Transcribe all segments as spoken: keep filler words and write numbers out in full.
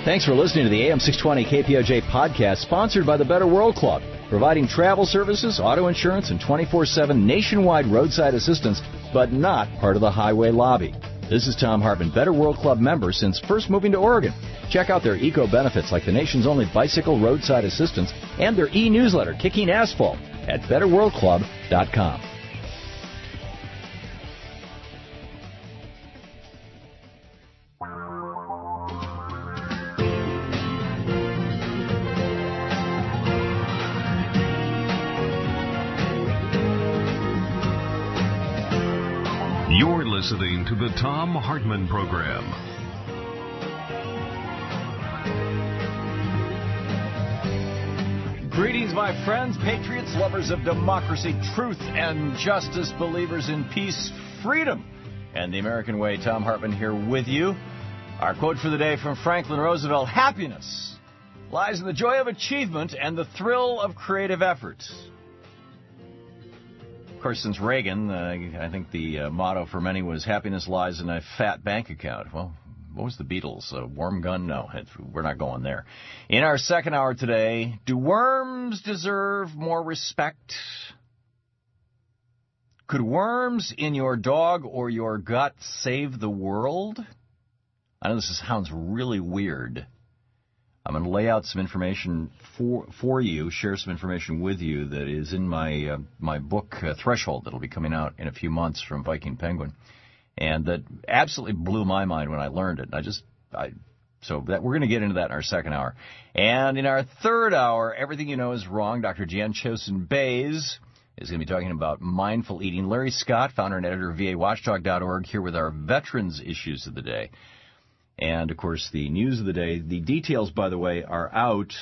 Thanks for listening to the A M six twenty K P O J podcast, sponsored by the Better World Club, providing travel services, auto insurance, and twenty-four seven nationwide roadside assistance, but not part of the highway lobby. This is Tom Hartman, Better World Club member since first moving to Oregon. Check out their eco-benefits like the nation's only bicycle roadside assistance and their e-newsletter, Kicking Asphalt, at better world club dot com. You're listening to the Tom Hartman Program. Greetings, my friends, patriots, lovers of democracy, truth, and justice, believers in peace, freedom, and the American way. Tom Hartman here with you. Our quote for the day from Franklin Roosevelt: happiness lies in the joy of achievement and the thrill of creative effort. Of course, since Reagan, uh, I think the uh, motto for many was happiness lies in a fat bank account. Well, what was the Beatles? A worm gun? No, it's, we're not going there. In our second hour today, do worms deserve more respect? Could worms in your dog or your gut save the world? I know this sounds really weird. I'm going to lay out some information for for you, share some information with you that is in my uh, my book, uh, Threshold, that will be coming out in a few months from Viking Penguin, and that absolutely blew my mind when I learned it. I just, I so that we're going to get into that in our second hour. And in our third hour, Everything You Know Is Wrong, Doctor Jan Chosin Bays is going to be talking about mindful eating. Larry Scott, founder and editor of V A watchdog dot org, here with our veterans issues of the day. And, of course, the news of the day. The details, by the way, are out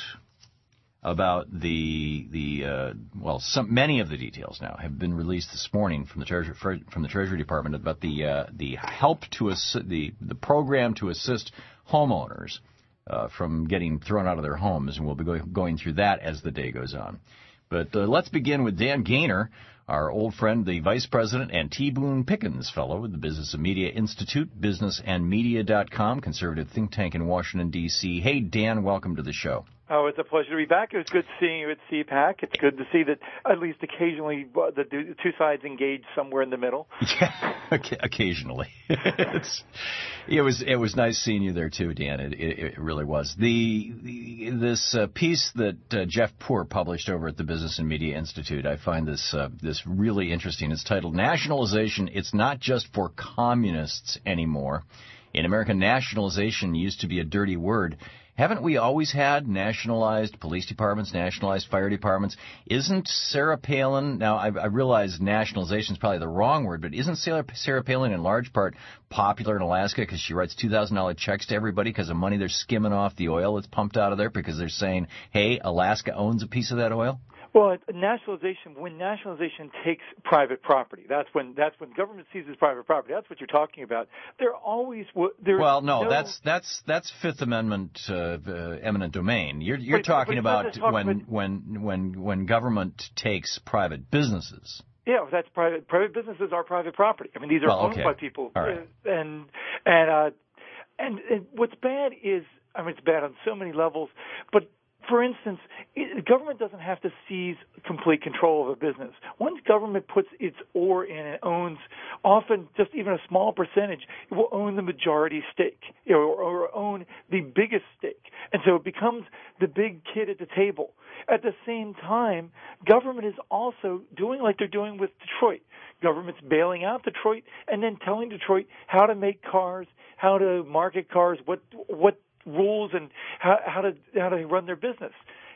about the, the uh, well, some, many of the details now have been released this morning from the Treasury, from the Treasury Department about the uh, the help to assist, the, the program to assist homeowners uh, from getting thrown out of their homes. And we'll be go, going through that as the day goes on. But uh, let's begin with Dan Gaynor, our old friend, the Vice President and T. Boone Pickens Fellow with the Business and Media Institute, business and media dot com, conservative think tank in Washington, D C Hey, Dan, welcome to the show. Oh, it's a pleasure to be back. It was good seeing you at C PAC. It's good to see that at least occasionally the two sides engage somewhere in the middle. Yeah, occasionally. it's, it was it was nice seeing you there too, Dan. It, it, it really was. The, the this uh, piece that uh, Jeff Poor published over at the Business and Media Institute, I find this uh, this really interesting. It's titled "Nationalization. It's Not Just for Communists Anymore." In America, nationalization used to be a dirty word. Haven't we always had nationalized police departments, nationalized fire departments? Isn't Sarah Palin, now I, I realize nationalization is probably the wrong word, but isn't Sarah, Sarah Palin in large part popular in Alaska because she writes two thousand dollars checks to everybody because of money they're skimming off the oil that's pumped out of there because they're saying, hey, Alaska owns a piece of that oil? Well, nationalization, when nationalization takes private property, that's when that's when government seizes private property. That's what you're talking about. There always there. Well, no, no, that's that's that's Fifth Amendment uh, uh, eminent domain. You're you're but, talking but about talk when about, when when when government takes private businesses. Yeah, that's private. Private businesses are private property. I mean, these are well, owned okay. by people. All right. And and uh, and and what's bad is, I mean, it's bad on so many levels, but. For instance, the government doesn't have to seize complete control of a business. Once government puts its oar in and owns often just even a small percentage, it will own the majority stake, you know, or, or own the biggest stake. And so it becomes the big kid at the table. At the same time, government is also doing like they're doing with Detroit. Government's bailing out Detroit and then telling Detroit how to make cars, how to market cars, what what rules and how, how to how to run their business.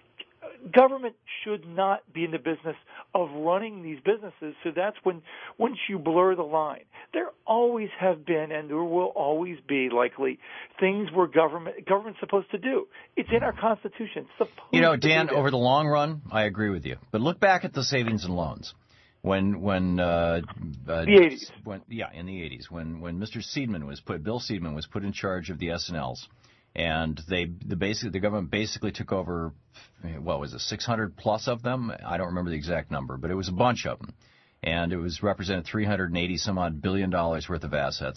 Government should not be in the business of running these businesses. So that's when once you blur the line, there always have been and there will always be likely things where government government's supposed to do. It's in our Constitution. It's supposed you know, to Dan, do over the long run, I agree with you. But look back at the savings and loans. When when uh, uh, the eighties, when, yeah, in the eighties, when when Mister Seidman was put, Bill Seidman was put in charge of the S and Ls. And they, the basic, the government basically took over, what was it, six hundred plus of them? I don't remember the exact number, but it was a bunch of them. And it was represented three hundred eighty some odd billion dollars worth of assets.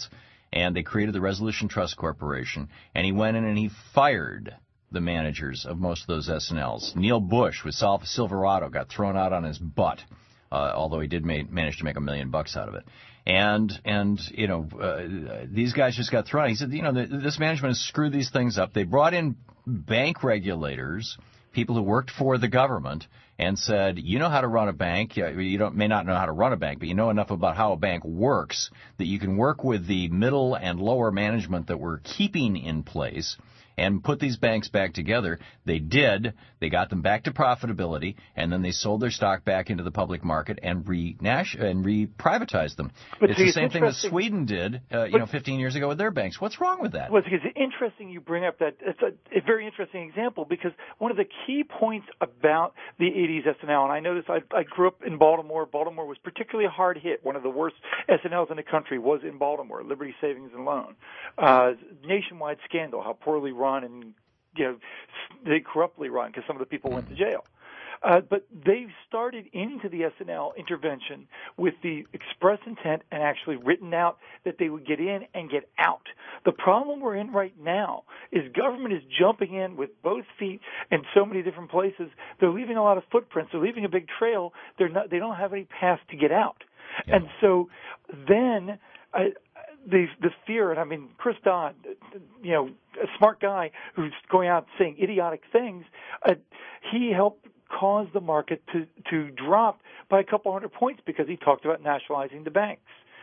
and they created the Resolution Trust Corporation, and he went in and he fired the managers of most of those S N Ls. Neil Bush with Sil- Silverado got thrown out on his butt, uh, although he did ma- manage to make a million bucks out of it. And, and you know, uh, these guys just got thrown out. He said, you know, the, this management has screwed these things up. They brought in bank regulators, people who worked for the government, and said, you know how to run a bank. You don't, may not know how to run a bank, but you know enough about how a bank works that you can work with the middle and lower management that we're keeping in place and put these banks back together. They did. They got them back to profitability, and then they sold their stock back into the public market and re and re-privatized them. But it's see, the it's same thing that Sweden did, uh, you know, fifteen years ago with their banks. What's wrong with that? Well, it's interesting you bring up that. It's a, a very interesting example because one of the key points about the eighties S N L, and I noticed I, I grew up in Baltimore. Baltimore was particularly hard hit. One of the worst S N Ls in the country was in Baltimore, Liberty Savings and Loan. Uh, nationwide scandal, how poorly run and, you know, they corruptly run because some of the people went to jail. Uh, but they started into the S N L intervention with the express intent and actually written out that they would get in and get out. The problem we're in right now is government is jumping in with both feet in so many different places. They're leaving a lot of footprints. They're leaving a big trail. They're not, they don't have any path to get out. Yeah. And so then uh, the the fear, and I mean, Chris Dodd, you know, a smart guy who's going out saying idiotic things, uh, he helped cause the market to, to drop by a couple hundred points because he talked about nationalizing the banks.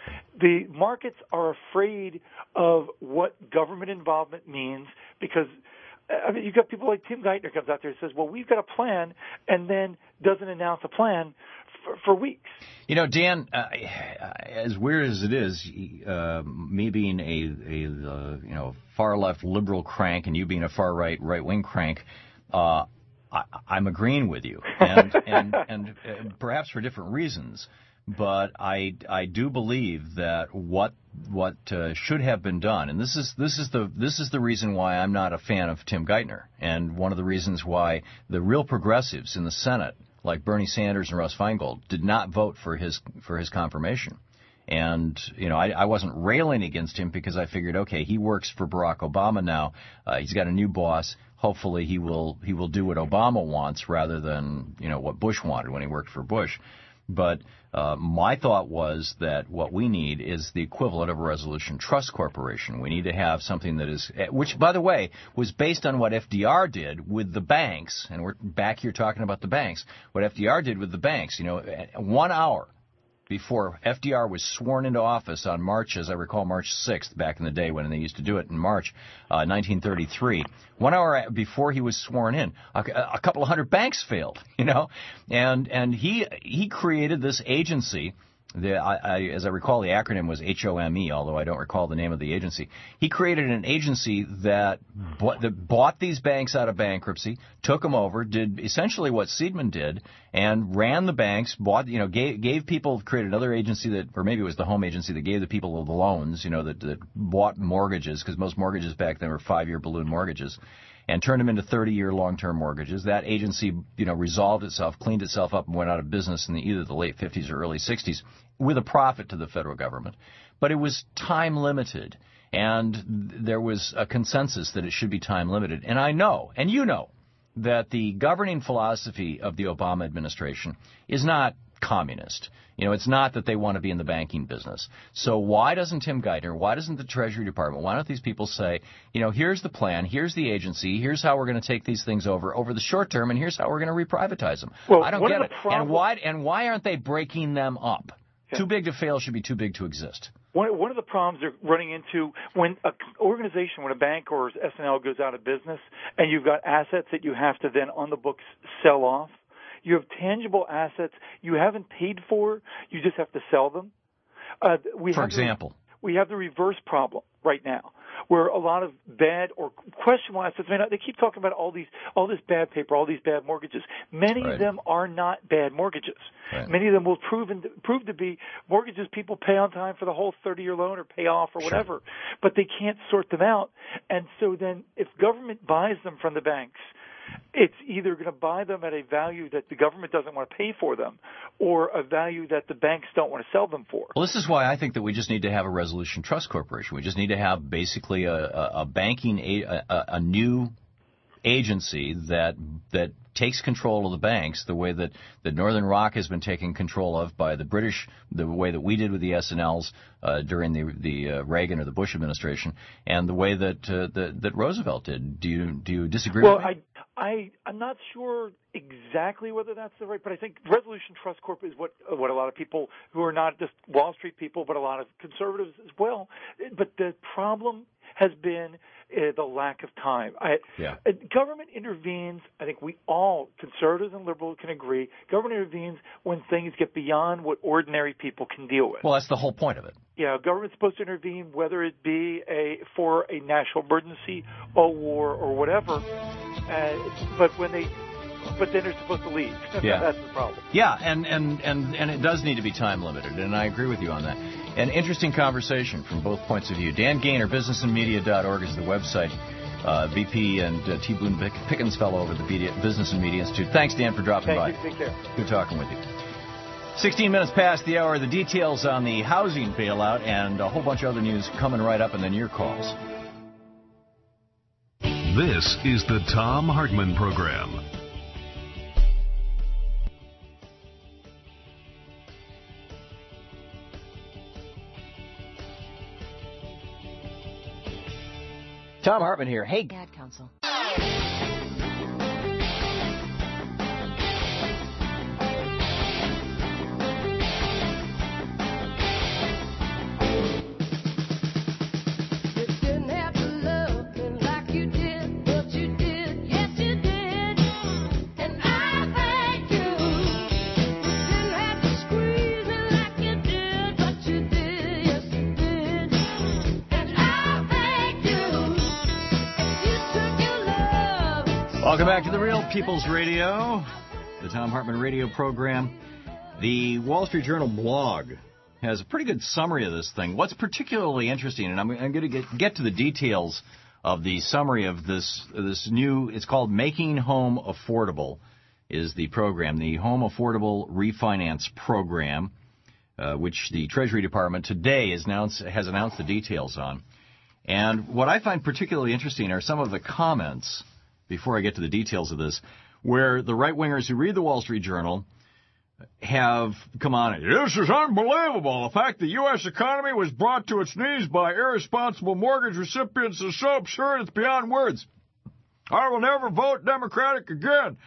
The markets are afraid of what government involvement means because, I mean, you've got people like Tim Geithner comes out there and says, well, we've got a plan, and then doesn't announce a plan for, for weeks. You know, Dan, uh, as weird as it is, uh, me being a, a uh, you know, far-left liberal crank and you being a far-right right-wing crank, uh, I, I'm agreeing with you, and and, and uh, perhaps for different reasons. But I I do believe that what what uh, should have been done, and this is this is the this is the reason why I'm not a fan of Tim Geithner, and one of the reasons why the real progressives in the Senate, like Bernie Sanders and Russ Feingold, did not vote for his for his confirmation. And, you know, I, I wasn't railing against him because I figured, okay, he works for Barack Obama now. Uh, he's got a new boss. Hopefully he will he will do what Obama wants rather than, you know, what Bush wanted when he worked for Bush. But uh, my thought was that what we need is the equivalent of a Resolution Trust Corporation. We need to have something that is, which, by the way, was based on what F D R did with the banks. And we're back here talking about the banks. What F D R did with the banks, you know, one hour before F D R was sworn into office on March, as I recall, March sixth, back in the day when they used to do it in March, uh, nineteen thirty-three. One hour before he was sworn in, a, a couple of hundred banks failed, you know, and and he he created this agency. The, I, I, as I recall, the acronym was H O M E, although I don't recall the name of the agency. He created an agency that bought, that bought these banks out of bankruptcy, took them over, did essentially what Seidman did, and ran the banks, bought, you know, gave, gave people, created another agency that, or maybe it was the home agency that gave the people the loans, you know, that, that bought mortgages, because most mortgages back then were five-year balloon mortgages, and turned them into thirty-year long-term mortgages. That agency, you know, resolved itself, cleaned itself up, and went out of business in the, either the late fifties or early sixties with a profit to the federal government. But it was time-limited, and there was a consensus that it should be time-limited. And I know, and you know, that the governing philosophy of the Obama administration is not communist. You know, it's not that they want to be in the banking business. So why doesn't Tim Geithner, why doesn't the Treasury Department, why don't these people say, you know, here's the plan, here's the agency, here's how we're going to take these things over over the short term, and here's how we're going to reprivatize them. Well, I don't get it. Problem- and why and why aren't they breaking them up? Yeah. Too big to fail should be too big to exist. One, one of the problems they're running into when an organization, when a bank or S N L goes out of business, and you've got assets that you have to then on the books sell off, you have tangible assets you haven't paid for, you just have to sell them. Uh, we for have example? The, we have the reverse problem right now, where a lot of bad or questionable assets, I mean, they keep talking about all these, all this bad paper, all these bad mortgages. Many right. of them are not bad mortgages. Right. Many of them will prove, in, prove to be mortgages people pay on time for the whole thirty-year loan or pay off or whatever, sure. but they can't sort them out. And so then if government buys them from the banks, it's either going to buy them at a value that the government doesn't want to pay for them or a value that the banks don't want to sell them for. Well, this is why I think that we just need to have a Resolution Trust Corporation. We just need to have basically a, a, a banking, a, a, a new agency that that takes control of the banks the way that, that Northern Rock has been taken control of by the British, the way that we did with the S N Ls uh, during the the uh, Reagan or the Bush administration, and the way that, uh, that that Roosevelt did. Do you do you disagree well, with me? Well, I, I, I'm not sure exactly whether that's the right, but I think Resolution Trust Corp is what what a lot of people who are not just Wall Street people, but a lot of conservatives as well. But the problem has been uh, the lack of time. I, yeah. uh, government intervenes. I think we all, conservatives and liberals, can agree. Government intervenes when things get beyond what ordinary people can deal with. Well, that's the whole point of it. Yeah, government's supposed to intervene, whether it be a for a national emergency, a war, or whatever. Uh, but when they But then they're supposed to leave. Yeah. That's the problem. Yeah, and, and, and, and it does need to be time limited, and I agree with you on that. An interesting conversation from both points of view. Dan Gaynor, business and media dot org is the website. Uh, V P and uh, T. Boone Pickens fellow over at the Business and Media Institute. Thanks, Dan, for dropping Thank by. You. Take care. Good talking with you. sixteen minutes past the hour. The details on the housing bailout and a whole bunch of other news coming right up, and then your calls. This is the Thom Hartmann Program. Thom Hartmann here. Hey, Ad Council. Welcome back to the Real People's Radio, the Thom Hartmann Radio program. The Wall Street Journal blog has a pretty good summary of this thing. What's particularly interesting, and I'm, I'm going to get, get to the details of the summary of this this new, it's called Making Home Affordable, is the program, the Home Affordable Refinance Program, uh, which the Treasury Department today is announced, has announced the details on. And what I find particularly interesting are some of the comments, before I get to the details of this, where the right-wingers who read the Wall Street Journal have come on. This is unbelievable. The fact the U S economy was brought to its knees by irresponsible mortgage recipients is so absurd it's beyond words. I will never vote Democratic again.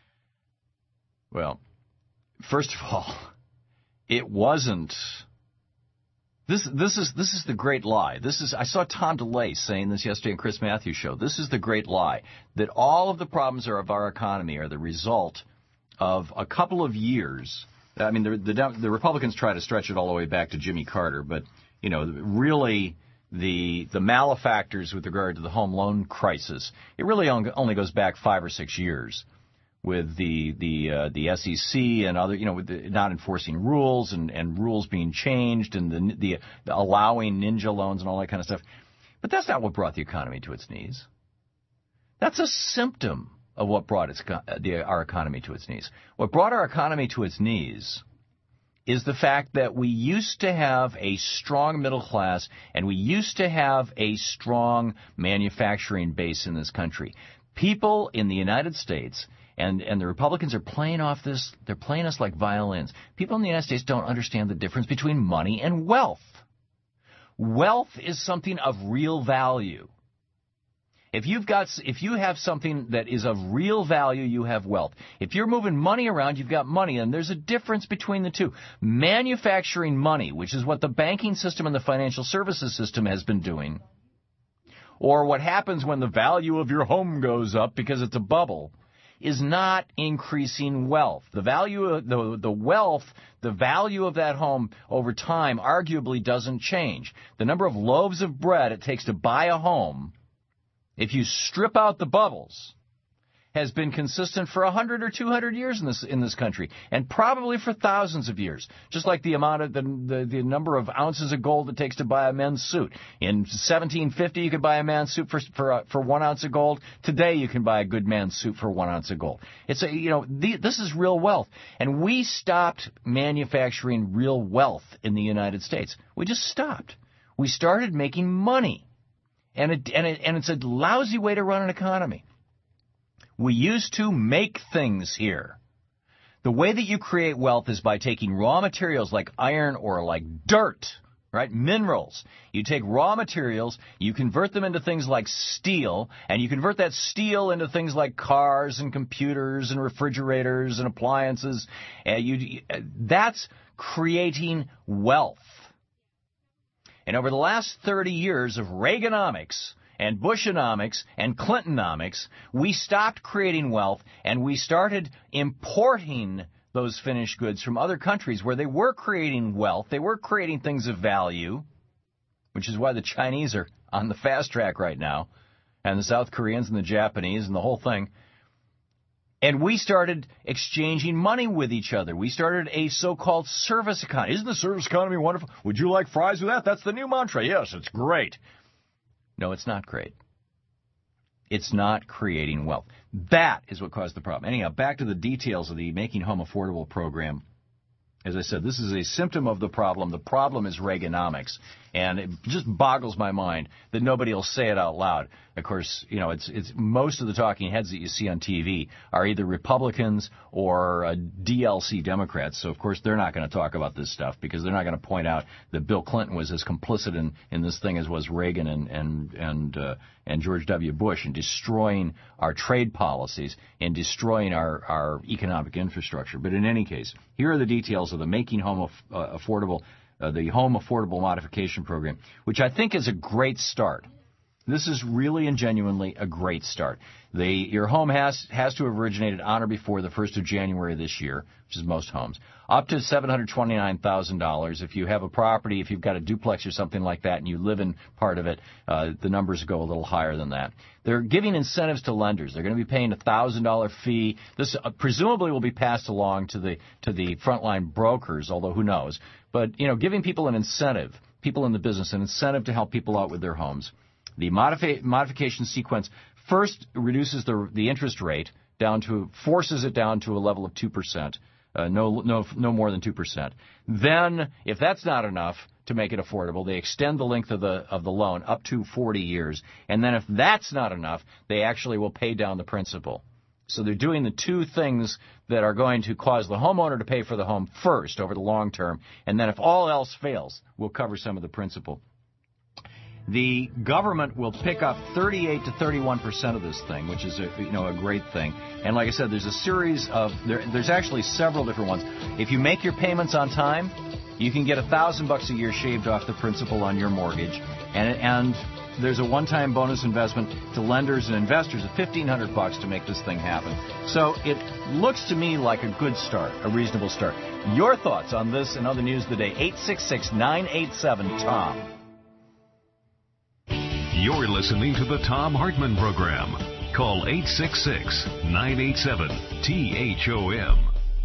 Well, first of all, it wasn't. This this is this is the great lie. This is I saw Tom DeLay saying this yesterday on Chris Matthews' show. This is the great lie, that all of the problems are of our economy are the result of a couple of years. I mean, the, the the Republicans try to stretch it all the way back to Jimmy Carter, but you know, really the the malefactors with regard to the home loan crisis, it really only goes back five or six years. With the the uh, the S E C and other, you know, with the not enforcing rules and, and rules being changed and the, the the allowing ninja loans and all that kind of stuff. But that's not what brought the economy to its knees. That's a symptom of what brought its the, our economy to its knees. What brought our economy to its knees is the fact that we used to have a strong middle class and we used to have a strong manufacturing base in this country. People in the United States. And and the Republicans are playing off this, they're playing us like violins. People in the United States don't understand the difference between money and wealth. Wealth is something of real value. If you've got, if you have something that is of real value, you have wealth. If you're moving money around, you've got money, and there's a difference between the two. Manufacturing money, which is what the banking system and the financial services system has been doing, or what happens when the value of your home goes up because it's a bubble, is not increasing wealth. The value of the, the wealth, the value of that home over time arguably doesn't change. The number of loaves of bread it takes to buy a home, if you strip out the bubbles, has been consistent for one hundred or two hundred years in this in this country, and probably for thousands of years. Just like the amount of the, the the number of ounces of gold it takes to buy a men's suit. In seventeen fifty, you could buy a man's suit for for uh, for one ounce of gold. Today, you can buy a good man's suit for one ounce of gold. It's a you know the, this is real wealth, and we stopped manufacturing real wealth in the United States. We just stopped. We started making money. And it, and it, and it's a lousy way to run an economy. We used to make things here. The way that you create wealth is by taking raw materials like iron or like dirt, right? Minerals. You take raw materials, you convert them into things like steel, and you convert that steel into things like cars and computers and refrigerators and appliances. And you, that's creating wealth. And over the last thirty years of Reaganomics and Bushonomics and Clintonomics, we stopped creating wealth and we started importing those finished goods from other countries where they were creating wealth. They were creating things of value, which is why the Chinese are on the fast track right now, and the South Koreans and the Japanese and the whole thing. And we started exchanging money with each other. We started a so-called service economy. Isn't the service economy wonderful? Would you like fries with that? That's the new mantra. Yes, it's great. No, it's not great. It's not creating wealth. That is what caused the problem. Anyhow, back to the details of the Making Home Affordable program. As I said, this is a symptom of the problem. The problem is Reaganomics. And it just boggles my mind that nobody will say it out loud. Of course, you know, it's it's most of the talking heads that you see on T V are either Republicans or uh, D L C Democrats. So, of course, they're not going to talk about this stuff because they're not going to point out that Bill Clinton was as complicit in, in this thing as was Reagan and and and, uh, and George W. Bush in destroying our trade policies and destroying our, our economic infrastructure. But in any case, here are the details of the Making Home Aff- uh, Affordable Uh, the Home Affordable Modification Program, which I think is a great start. This is really and genuinely a great start. The, your home has has to have originated on or before the first of January this year, which is most homes, up to seven hundred twenty-nine thousand dollars. If you have a property, if you've got a duplex or something like that and you live in part of it, uh, the numbers go a little higher than that. They're giving incentives to lenders. They're going to be paying a one thousand dollars fee. This uh, presumably will be passed along to the to the frontline brokers, although who knows. But, you know, giving people an incentive, people in the business, an incentive to help people out with their homes. The modifi- modification sequence first reduces the the interest rate down to, forces it down to a level of two percent, uh, no, no, no more than two percent. Then, if that's not enough to make it affordable, they extend the length of the of the loan up to forty years. And then if that's not enough, they actually will pay down the principal. So they're doing the two things that are going to cause the homeowner to pay for the home first over the long term, and then if all else fails, we'll cover some of the principal. The government will pick up thirty-eight to thirty-one percent of this thing, which is a, you know, a great thing. And like I said, there's a series of there, there's actually several different ones. If you make your payments on time, you can get a thousand bucks a year shaved off the principal on your mortgage, and and there's a one-time bonus investment to lenders and investors of fifteen hundred bucks to make this thing happen. So it looks to me like a good start, a reasonable start. Your thoughts on this and other news of the day? eight six six, nine eight seven, T O M. You're listening to the Thom Hartmann Program. Call eight six six, nine eight seven, T H O M.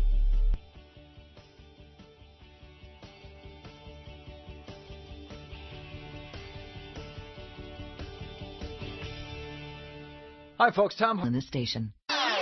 Hi, folks. Tom on the station.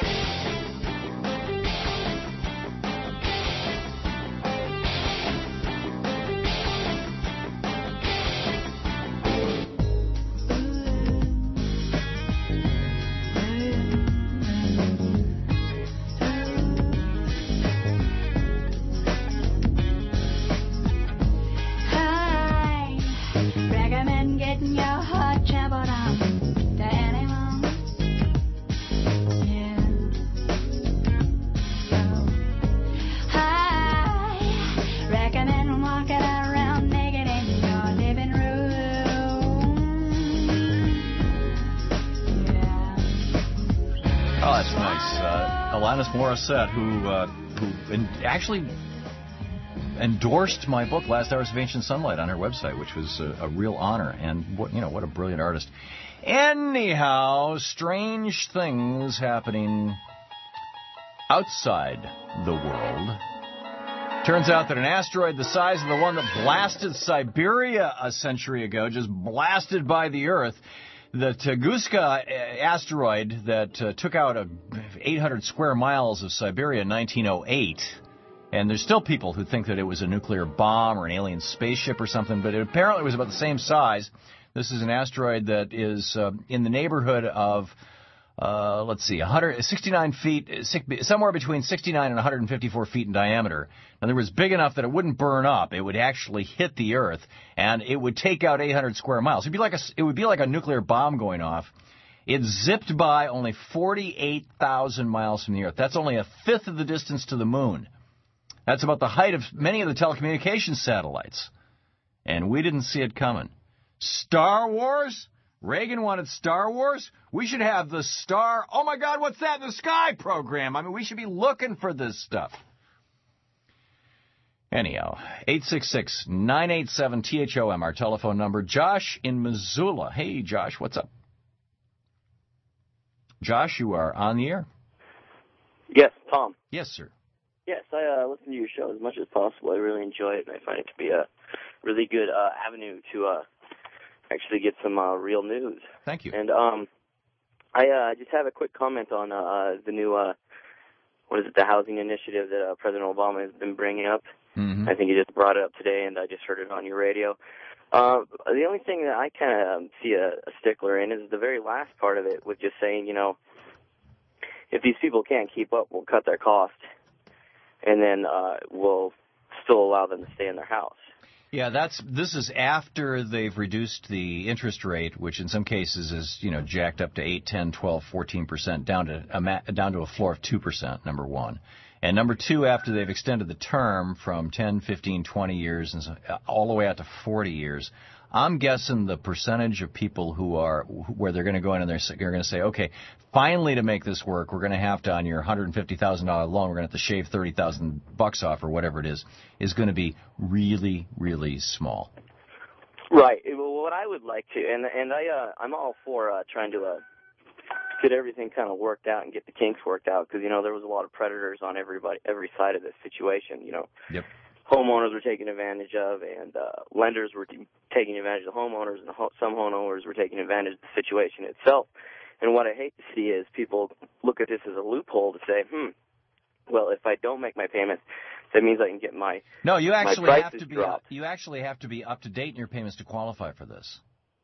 Morissette, who uh, who in, actually endorsed my book, Last Hours of Ancient Sunlight, on her website, which was a, a real honor. And what you know, what a brilliant artist. Anyhow, strange things happening outside the world. Turns out that an asteroid the size of the one that blasted Siberia a century ago, just blasted by the Earth, the Tunguska asteroid that uh, took out a eight hundred square miles of Siberia in nineteen oh eight, and there's still people who think that it was a nuclear bomb or an alien spaceship or something, but it apparently was about the same size. This is an asteroid that is uh, in the neighborhood of, uh, let's see, one hundred sixty-nine feet, somewhere between sixty-nine and one hundred fifty-four feet in diameter. In other words, big enough that it wouldn't burn up. It would actually hit the Earth, and it would take out eight hundred square miles. It'd be like a, it would be like a nuclear bomb going off. It zipped by only forty-eight thousand miles from the Earth. That's only a fifth of the distance to the moon. That's about the height of many of the telecommunications satellites. And we didn't see it coming. Star Wars? Reagan wanted Star Wars? We should have the Star, oh my God, what's that in the sky program? I mean, we should be looking for this stuff. Anyhow, eight six six, nine eight seven, T H O M, our telephone number. Josh in Missoula. Hey, Josh, what's up? Josh, you are on the air. Yes, Tom. Yes, sir. Yes, I uh, listen to your show as much as possible. I really enjoy it, and I find it to be a really good uh, avenue to uh, actually get some uh, real news. Thank you. And um, I uh, just have a quick comment on uh, the new, uh, what is it, the housing initiative that uh, President Obama has been bringing up. Mm-hmm. I think he just brought it up today, and I just heard it on your radio. Uh, the only thing that I kind of um, see a, a stickler in is the very last part of it, with just saying, you know, if these people can't keep up, we'll cut their cost, and then uh, we'll still allow them to stay in their house. Yeah, that's this is after they've reduced the interest rate, which in some cases is, you know, jacked up to eight, ten, twelve, fourteen percent, down to a ma- down to a floor of two percent, number one. And number two, after they've extended the term from ten, fifteen, twenty years and so, all the way out to forty years, I'm guessing the percentage of people who are where they're going to go in and they're, they're going to say, okay, finally to make this work, we're going to have to, on your one hundred fifty thousand dollars loan, we're going to have to shave thirty thousand bucks off or whatever it is, is going to be really, really small. Right. Well, what I would like to, and and I, uh, I'm all for uh, trying to uh, get everything kind of worked out and get the kinks worked out, because, you know, there was a lot of predators on everybody, every side of this situation, you know. Yep. Homeowners were taken advantage of, and uh, lenders were t- taking advantage of the homeowners, and ho- some homeowners were taking advantage of the situation itself. And what I hate to see is people look at this as a loophole to say, hmm, well, if I don't make my payments, that means I can get my no. You actually my have to be dropped. you actually have to be up to date in your payments to qualify for this.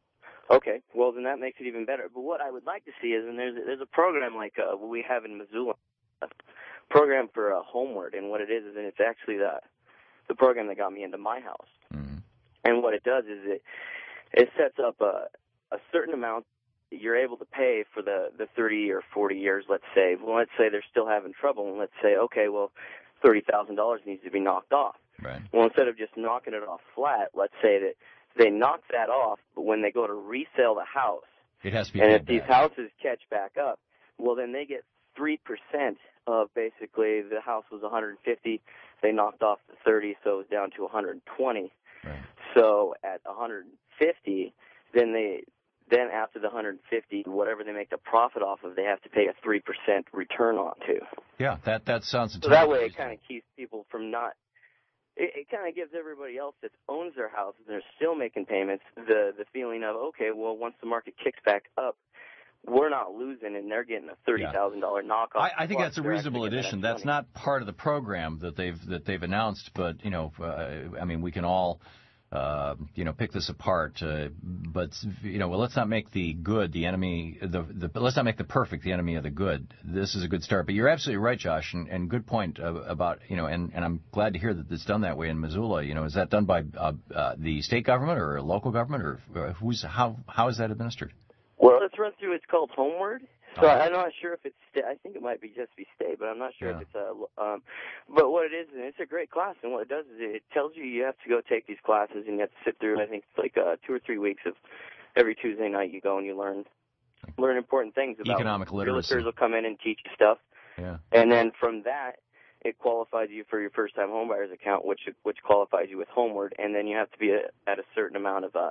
Okay, well then that makes it even better. But what I would like to see is, and there's there's a program like uh, what we have in Missoula, a program for uh, Homeward, and what it is is, and it's actually the the program that got me into my house. Mm-hmm. And what it does is it it sets up a a certain amount that you're able to pay for the the thirty or forty years. Let's say, well, let's say they're still having trouble, and let's say, okay, well, thirty thousand dollars needs to be knocked off. Right. Well, instead of just knocking it off flat, let's say that they knock that off, but when they go to resell the house, it has to be and paid if these back. houses catch back up, well, then they get three percent of basically the house was one hundred fifty, they knocked off the thirty, so it was down to one hundred twenty. Right. So at one hundred fifty, then they then after the one hundred fifty, whatever they make the profit off of, they have to pay a three percent return on too. Yeah, that that sounds. So that way, it kind of keeps people from not. It, it kind of gives everybody else that owns their house and they're still making payments the the feeling of, okay, well, once the market kicks back up, we're not losing, and they're getting a thirty thousand dollar yeah. knockoff. I, I think that's a reasonable addition. That that's not part of the program that they've that they've announced, but you know, uh, I mean, we can all. Uh, you know, pick this apart, uh, but you know, well, let's not make the good the enemy. The, the let's not make the perfect the enemy of the good. This is a good start, but you're absolutely right, Josh, and, and good point uh, about you know, and, and I'm glad to hear that it's done that way in Missoula. You know, is that done by uh, uh, the state government or local government, or uh, who's how how is that administered? Well, it's run through. It's called Homeward. So I'm not sure if it's state. I think it might be just be state, but I'm not sure yeah. if it's a. Um, but what it is, and it's a great class, and what it does is it tells you you have to go take these classes, and you have to sit through. I think it's like uh, two or three weeks of every Tuesday night you go and you learn learn important things about economic literacy. Realtors will come in and teach you stuff, yeah. And then from that it qualifies you for your first time homebuyers account, which which qualifies you with Homeward, and then you have to be a, at a certain amount of uh,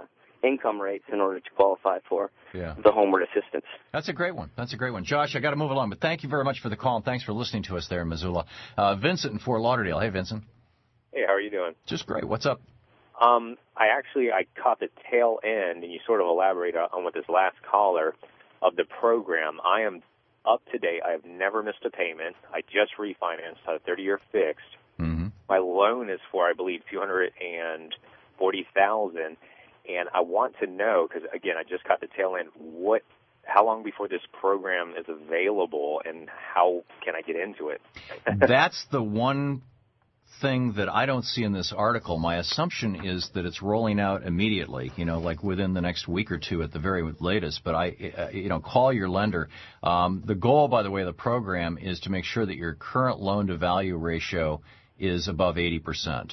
income rates in order to qualify for yeah. the homeward assistance. That's a great one. That's a great one. Josh, I got to move along, but thank you very much for the call, and thanks for listening to us there in Missoula. Uh, Vincent in Fort Lauderdale. Hey, Vincent. Hey, how are you doing? Just great. What's up? Um, I actually, I caught the tail end, and you sort of elaborate on what this last caller of the program. I am up to date. I have never missed a payment. I just refinanced on a thirty-year fixed. Mm-hmm. My loan is for, I believe, two hundred forty thousand dollars, and I want to know, because, again, I just got the tail end, what, how long before this program is available, and how can I get into it? That's the one thing that I don't see in this article. My assumption is that it's rolling out immediately, you know, like within the next week or two at the very latest. But I, uh, you know, call your lender. Um, the goal, by the way, of the program is to make sure that your current loan-to-value ratio is above eighty percent.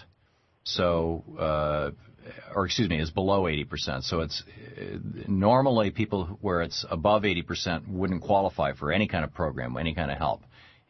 So, uh, or excuse me, is below eighty percent. So it's uh, normally people where it's above eighty percent wouldn't qualify for any kind of program, any kind of help.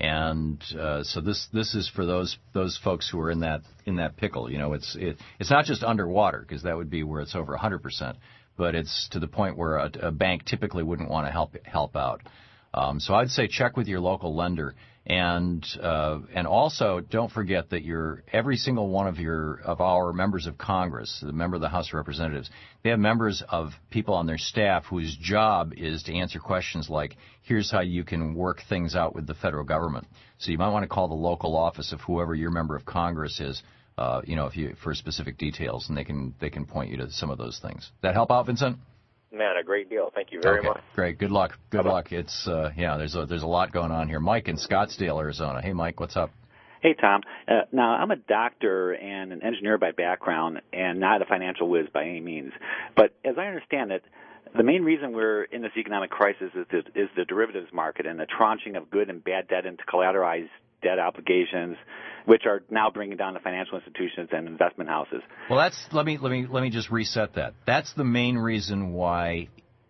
And uh, so this this is for those those folks who are in that in that pickle. You know, it's it, it's not just underwater, because that would be where it's over one hundred percent, but it's to the point where a, a bank typically wouldn't want to help help out. Um, so I'd say check with your local lender, and uh, and also don't forget that your every single one of your of our members of Congress, the member of the House of Representatives, they have members of people on their staff whose job is to answer questions like, here's how you can work things out with the federal government. So you might want to call the local office of whoever your member of Congress is, uh, you know, if you for specific details, and they can they can point you to some of those things. That help out, Vincent? Man, a great deal. Thank you very okay, much. Great. Good luck. Good Bye-bye. luck. It's uh, yeah. There's a there's a lot going on here. Mike in Scottsdale, Arizona. Hey, Mike. What's up? Hey, Tom. Uh, now, I'm a doctor and an engineer by background, and not a financial whiz by any means. But as I understand it, the main reason we're in this economic crisis is the, is the derivatives market and the tranching of good and bad debt into collateralized debt obligations, which are now bringing down the financial institutions and investment houses. Well, that's let me let me let me just reset that. That's the main reason why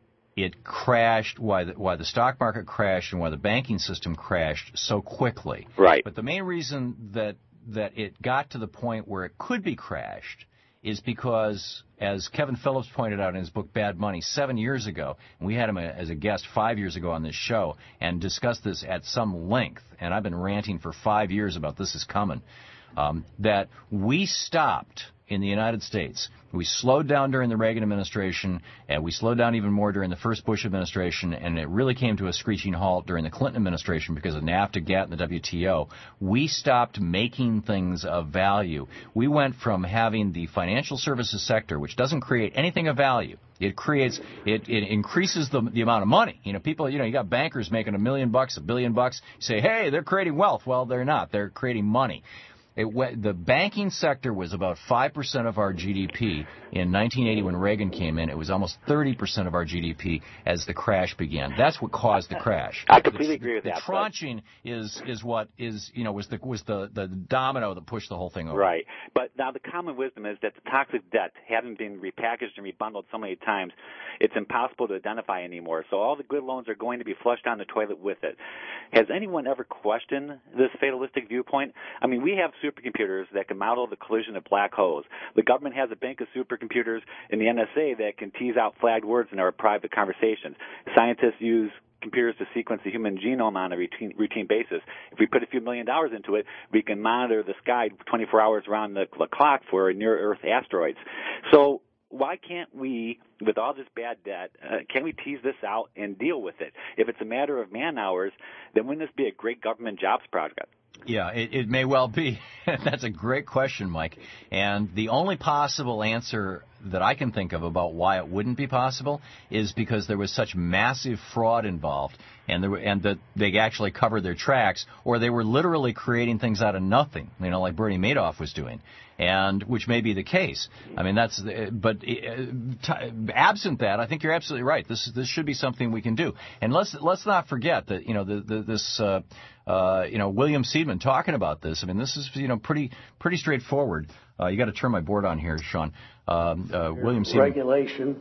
it crashed, why the, why the stock market crashed, and why the banking system crashed so quickly. Right. But the main reason that that it got to the point where it could be crashed is because, as Kevin Phillips pointed out in his book Bad Money seven years ago, and we had him as a guest five years ago on this show and discussed this at some length, and I've been ranting for five years about this is coming, um, that we stopped in the United States. We slowed down during the Reagan administration, and we slowed down even more during the first Bush administration, and it really came to a screeching halt during the Clinton administration because of NAFTA, GATT, and the W T O. We stopped making things of value. We went from having the financial services sector, which doesn't create anything of value. It creates, it, it increases the, the amount of money. You know, people, you know, you got bankers making a million bucks, a billion bucks. You say, hey, they're creating wealth. Well, they're not. They're creating money. It went, the banking sector was about five percent of our G D P in nineteen eighty when Reagan came in. It was almost thirty percent of our G D P as the crash began. That's what caused the crash. I completely the, agree with the that. The tranching is is what is you know was the was the, the domino that pushed the whole thing over. Right. But now the common wisdom is that the toxic debt, having been repackaged and rebundled so many times, it's impossible to identify anymore. So all the good loans are going to be flushed down the toilet with it. Has anyone ever questioned this fatalistic viewpoint? I mean, we have supercomputers that can model the collision of black holes. The government has a bank of supercomputers in the N S A that can tease out flagged words in our private conversations. Scientists use computers to sequence the human genome on a routine, routine basis. If we put a few million dollars into it, we can monitor the sky twenty-four hours around the, the clock for near-Earth asteroids. So why can't we, with all this bad debt, uh, can we tease this out and deal with it? If it's a matter of man hours, then wouldn't this be a great government jobs project? Yeah, it, it may well be. That's a great question, Mike. And the only possible answer that I can think of about why it wouldn't be possible is because there was such massive fraud involved, and there were, and that they actually covered their tracks, or they were literally creating things out of nothing, you know, like Bernie Madoff was doing, and which may be the case. I mean, that's, but uh, t- absent that, I think you're absolutely right. This this should be something we can do, and let's let's not forget that you know the, the this. Uh, Uh, you know, William Seidman talking about this. I mean, this is, you know, pretty pretty straightforward. Uh, you got to turn my board on here, Sean. Um, uh, William Seidman. Regulation,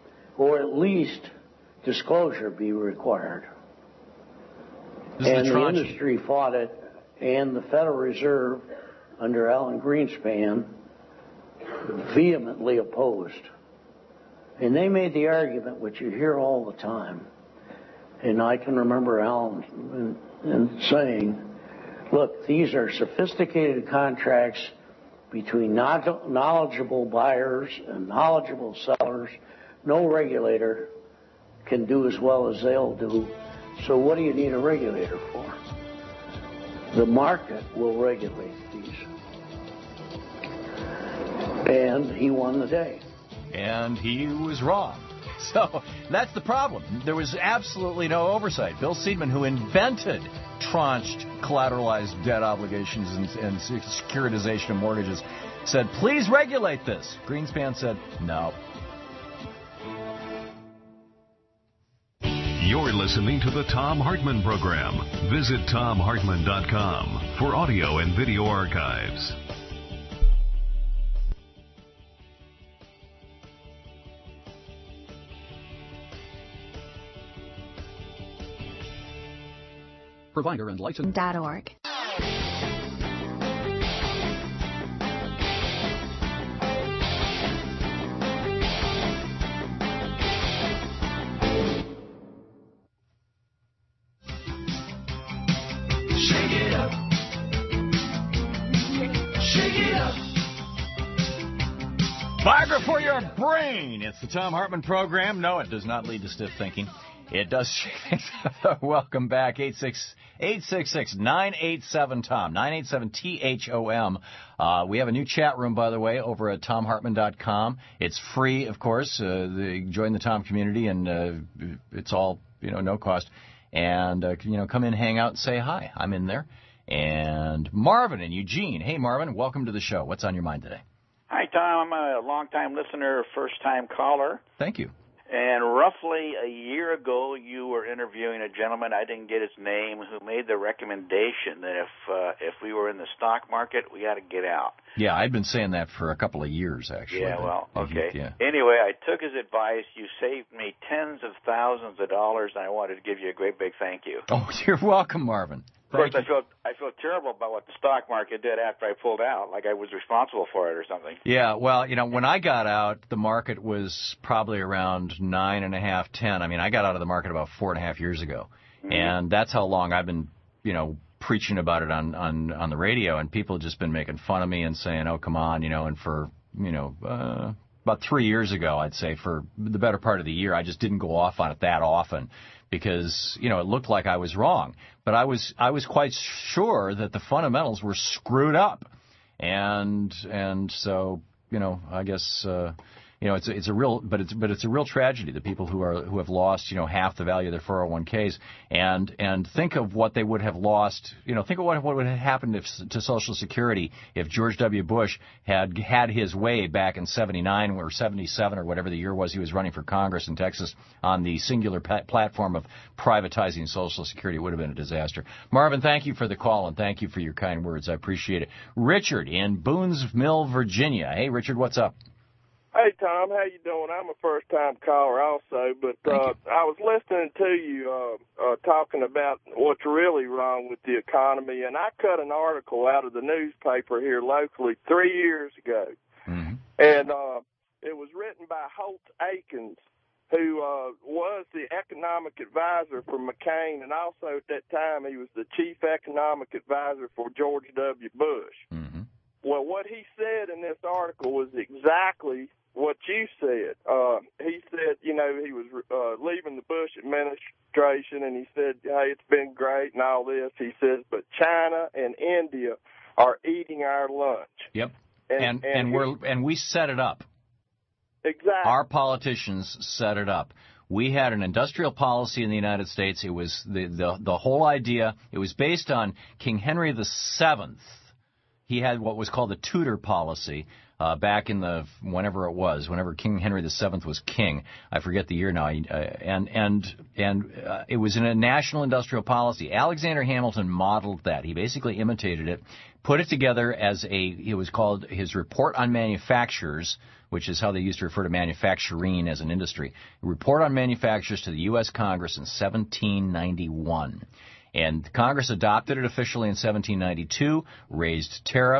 or at least disclosure be required. This and is the, the industry fought it, and the Federal Reserve, under Alan Greenspan, vehemently opposed. And they made the argument, which you hear all the time, and I can remember Alan and, and saying, look, these are sophisticated contracts between knowledgeable buyers and knowledgeable sellers. No regulator can do as well as they'll do. So what do you need a regulator for? The market will regulate these. And he won the day. And he was wrong. So that's the problem. There was absolutely no oversight. Bill Seidman, who invented tranched collateralized debt obligations and, and securitization of mortgages, said, please regulate this. Greenspan said, no. You're listening to the Thom Hartmann Program. Visit Thom Hartmann dot com for audio and video archives. Provider and license. .org. Shake it up. Shake it up. Viagra for your brain. It's the Thom Hartmann Program. No, it does not lead to stiff thinking. It does shake things up. Welcome back. eight six six, nine eight seven, T O M. nine eight seven T H O M. Uh, we have a new chat room, by the way, over at Thom Hartmann dot com. It's free, of course. Uh, the, join the Tom community, and uh, it's all, you know, no cost. And, uh, you know, come in, hang out, and say hi. I'm in there. And Marvin and Eugene. Hey, Marvin, welcome to the show. What's on your mind today? Hi, Tom. I'm a long-time listener, first-time caller. Thank you. And roughly a year ago, you were interviewing a gentleman, I didn't get his name, who made the recommendation that if uh, if we were in the stock market, we had to get out. Yeah, I've been saying that for a couple of years, actually. Yeah, well, okay. Yeah. Anyway, I took his advice. You saved me tens of thousands of dollars, and I wanted to give you a great big thank you. Oh, you're welcome, Marvin. Of course, I feel I feel terrible about what the stock market did after I pulled out, like I was responsible for it or something. Yeah, well, you know, when I got out, the market was probably around nine and a half, ten. I mean, I got out of the market about four and a half years ago, mm-hmm. and that's how long I've been, you know, preaching about it on on on the radio, and people have just been making fun of me and saying, "Oh, come on," you know, and for you know. Uh, About three years ago, I'd say, for the better part of the year, I just didn't go off on it that often because, you know, it looked like I was wrong. But I was I was quite sure that the fundamentals were screwed up. And and so, you know, I guess, uh, you know, it's a, it's a real, but it's but it's a real tragedy, the people who are who have lost, you know, half the value of their four oh one k's. And and think of what they would have lost, you know, think of what what would have happened if, to Social Security if George W. Bush had had his way back in seventy-nine or seventy-seven or whatever the year was he was running for Congress in Texas on the singular pa- platform of privatizing Social Security. It would have been a disaster. Marvin, thank you for the call, and thank you for your kind words. I appreciate it. Richard in Boones Mill, Virginia. Hey, Richard, what's up? Hey, Tom, how you doing? I'm a first-time caller also, but uh, I was listening to you uh, uh, talking about what's really wrong with the economy, and I cut an article out of the newspaper here locally three years ago, mm-hmm. and uh, it was written by Holt Akins, who uh, was the economic advisor for McCain, and also at that time he was the chief economic advisor for George W. Bush. Mm-hmm. Well, what he said in this article was exactly what you said. Uh, he said, you know, he was uh, leaving the Bush administration, and he said, hey, it's been great and all this. He says, but China and India are eating our lunch. Yep. And and, and, and we're and we set it up. Exactly. Our politicians set it up. We had an industrial policy in the United States. It was the the, the whole idea. It was based on King Henry the Seventh. He had what was called the Tudor policy uh, back in the whenever it was, whenever King Henry the Seventh was king. I forget the year now. Uh, and and and uh, it was in a national industrial policy. Alexander Hamilton modeled that. He basically imitated it, put it together as a. It was called his Report on Manufactures, which is how they used to refer to manufacturing as an industry. Report on Manufactures to the U S Congress in seventeen ninety-one. And Congress adopted it officially in seventeen ninety-two, raised tariffs,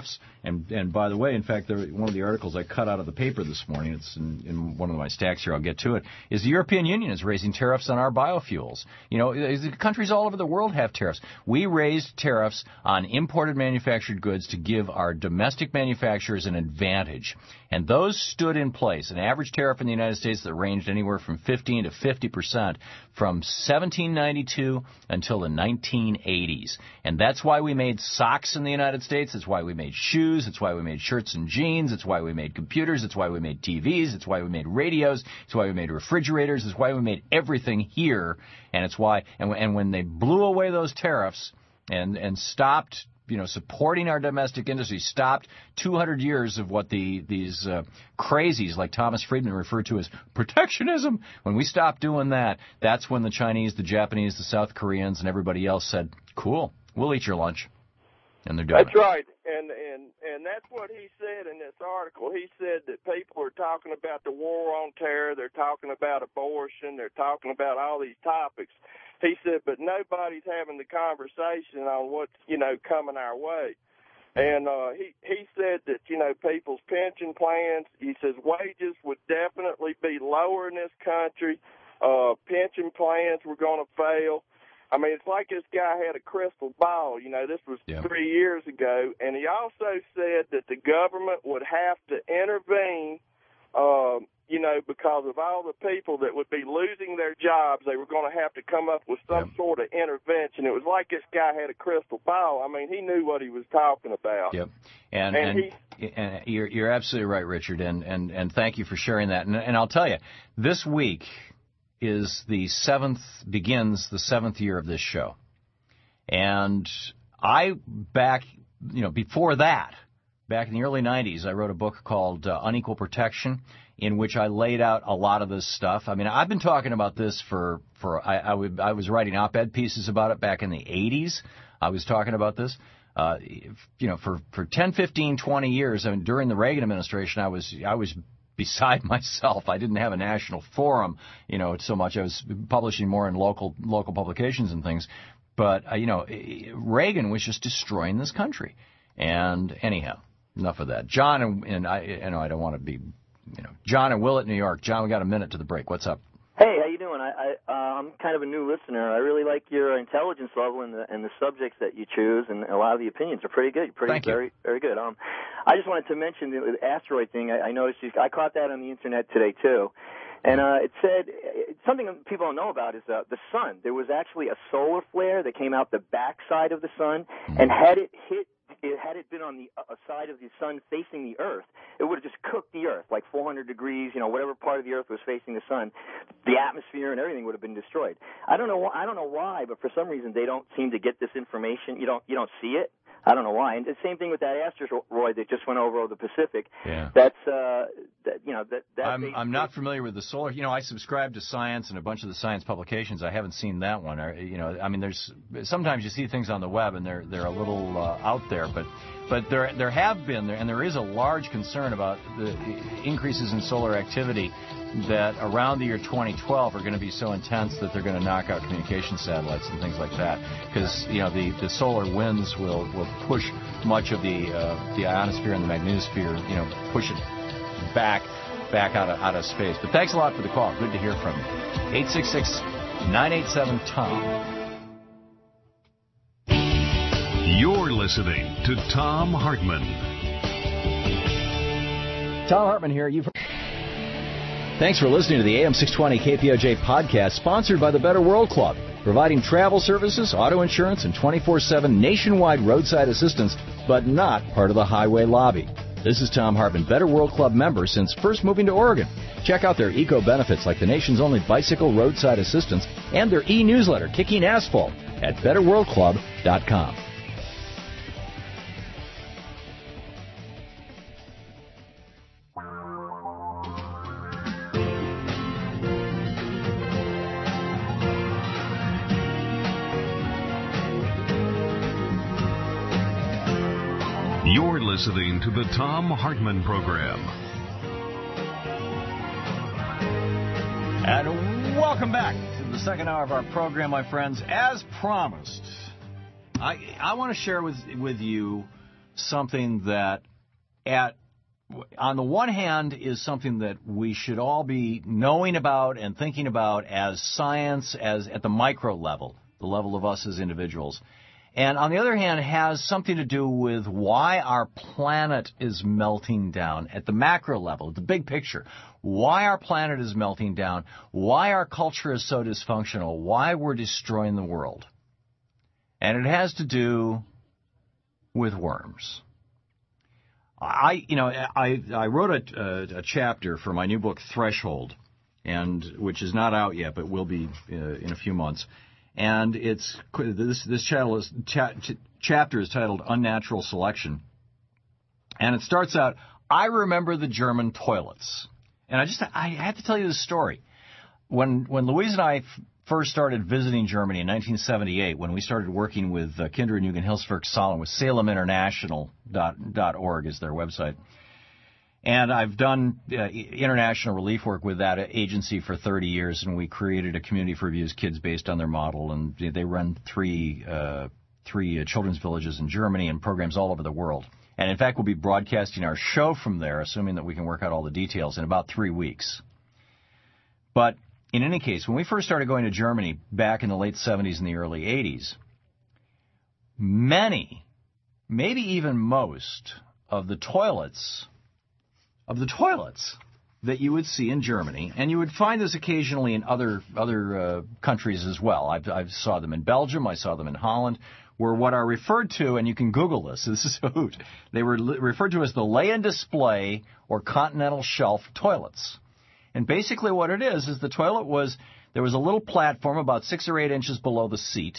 And and by the way, in fact, there, one of the articles I cut out of the paper this morning, it's in, in one of my stacks here, I'll get to it, is the European Union is raising tariffs on our biofuels. You know, the countries all over the world have tariffs. We raised tariffs on imported manufactured goods to give our domestic manufacturers an advantage. And those stood in place. An average tariff in the United States that ranged anywhere from fifteen to fifty percent from seventeen ninety-two until the nineteen eighties. And that's why we made socks in the United States. It's why we made shoes. It's why we made shirts and jeans. It's why we made computers. It's why we made T Vs. It's why we made radios. It's why we made refrigerators. It's why we made everything here. And it's why, and, and when they blew away those tariffs and, and stopped, you know, supporting our domestic industry, stopped two hundred years of what the these uh, crazies like Thomas Friedman referred to as protectionism. When we stopped doing that, that's when the Chinese, the Japanese, the South Koreans, and everybody else said, cool, we'll eat your lunch. And they're doing That's it. right. And, and, and that's what he said in this article. He said that people are talking about the war on terror. They're talking about abortion. They're talking about all these topics. He said, but nobody's having the conversation on what's, you know, coming our way. And uh, he, he said that, you know, people's pension plans, he says wages would definitely be lower in this country. Uh, pension plans were going to fail. I mean, it's like this guy had a crystal ball. You know, this was yeah. three years ago. And he also said that the government would have to intervene, uh, you know, because of all the people that would be losing their jobs. They were going to have to come up with some yep. sort of intervention. It was like this guy had a crystal ball. I mean, he knew what he was talking about. Yep. And, and, and, he, and you're, you're absolutely right, Richard, and, and, and thank you for sharing that. And, and I'll tell you, this week is the seventh, begins the seventh year of this show. And I, back, you know, before that, back in the early nineties, I wrote a book called uh, Unequal Protection, in which I laid out a lot of this stuff. I mean, I've been talking about this for, for I, I, would, I was writing op-ed pieces about it back in the eighties. I was talking about this. Uh, you know, for, for ten, fifteen, twenty years, I mean, during the Reagan administration, I was, I was beside myself. I didn't have a national forum, you know, so much. I was publishing more in local local publications and things. But, uh, you know, Reagan was just destroying this country. And anyhow, enough of that. John, and, and I, you know, I don't want to be, you know, John and Willett, New York. John, we got a minute to the break. What's up? Hey, how you doing? I, I uh, I'm kind of a new listener. I really like your intelligence level and the and the subjects that you choose, and a lot of the opinions are pretty good. You're pretty Thank very you. very good. Um, I just wanted to mention the asteroid thing. I, I noticed you, I caught that on the internet today too, and uh, it said it's something people don't know about is uh, the sun. There was actually a solar flare that came out the backside of the sun, and had it hit. It, had it been on the uh, side of the sun facing the Earth, it would have just cooked the Earth, like four hundred degrees, you know, whatever part of the Earth was facing the sun, the atmosphere and everything would have been destroyed. I don't know why, I don't know why, but for some reason they don't seem to get this information. You don't, you don't see it. I don't know why. And the same thing with that asteroid that just went over the Pacific. Yeah. That's, uh, that, you know, that. that I'm, I'm not familiar with the solar. You know, I subscribe to Science and a bunch of the science publications. I haven't seen that one. Or, you know, I mean, there's sometimes you see things on the web and they're they're a little uh, out there, but but there there have been there and there is a large concern about the increases in solar activity that around the year twenty twelve are going to be so intense that they're going to knock out communication satellites and things like that, because you know the, the solar winds will, will push much of the uh, the ionosphere and the magnetosphere, you know, push it back back out of out of space. But thanks a lot for the call. Good to hear from you. eight six six, nine eight seven, T O M. You're listening to Thom Hartmann. Thom Hartmann here. You've Thanks for listening to the A M six twenty K P O J podcast, sponsored by the Better World Club, providing travel services, auto insurance, and twenty-four seven nationwide roadside assistance, but not part of the highway lobby. This is Thom Hartmann, Better World Club member since first moving to Oregon. Check out their eco-benefits like the nation's only bicycle roadside assistance and their e-newsletter, Kicking Asphalt, at better world club dot com. You're listening to the Thom Hartmann Program. And welcome back to the second hour of our program, my friends. As promised, I I want to share with with you something that at on the one hand is something that we should all be knowing about and thinking about as science, as at the micro level, the level of us as individuals. And on the other hand, has something to do with why our planet is melting down at the macro level, the big picture. Why our planet is melting down, why our culture is so dysfunctional, why we're destroying the world. And it has to do with worms. I, you know, I, I wrote a, a, a chapter for my new book, Threshold, and which is not out yet, but will be uh, in a few months. And it's this this channel is, cha- ch- chapter is titled Unnatural Selection, and it starts out, I remember the German toilets, and I just I have to tell you this story. When when Louise and I f- first started visiting Germany in nineteen seventy-eight, when we started working with uh, Kinder and Jugendhilfswerk Salem, with Salem International dot org is their website. And I've done uh, international relief work with that agency for thirty years, and we created a community for abused kids based on their model, and they run three uh, three uh, children's villages in Germany and programs all over the world. And in fact, we'll be broadcasting our show from there, assuming that we can work out all the details, in about three weeks. But in any case, when we first started going to Germany back in the late seventies and the early eighties, many, maybe even most, of the toilets of the toilets that you would see in Germany, and you would find this occasionally in other other uh, countries as well. I've, I've saw them in Belgium, I saw them in Holland, were what are referred to, and you can Google this, this is a hoot, they were li- referred to as the lay-and-display or continental shelf toilets. And basically what it is, is the toilet was, there was a little platform about six or eight inches below the seat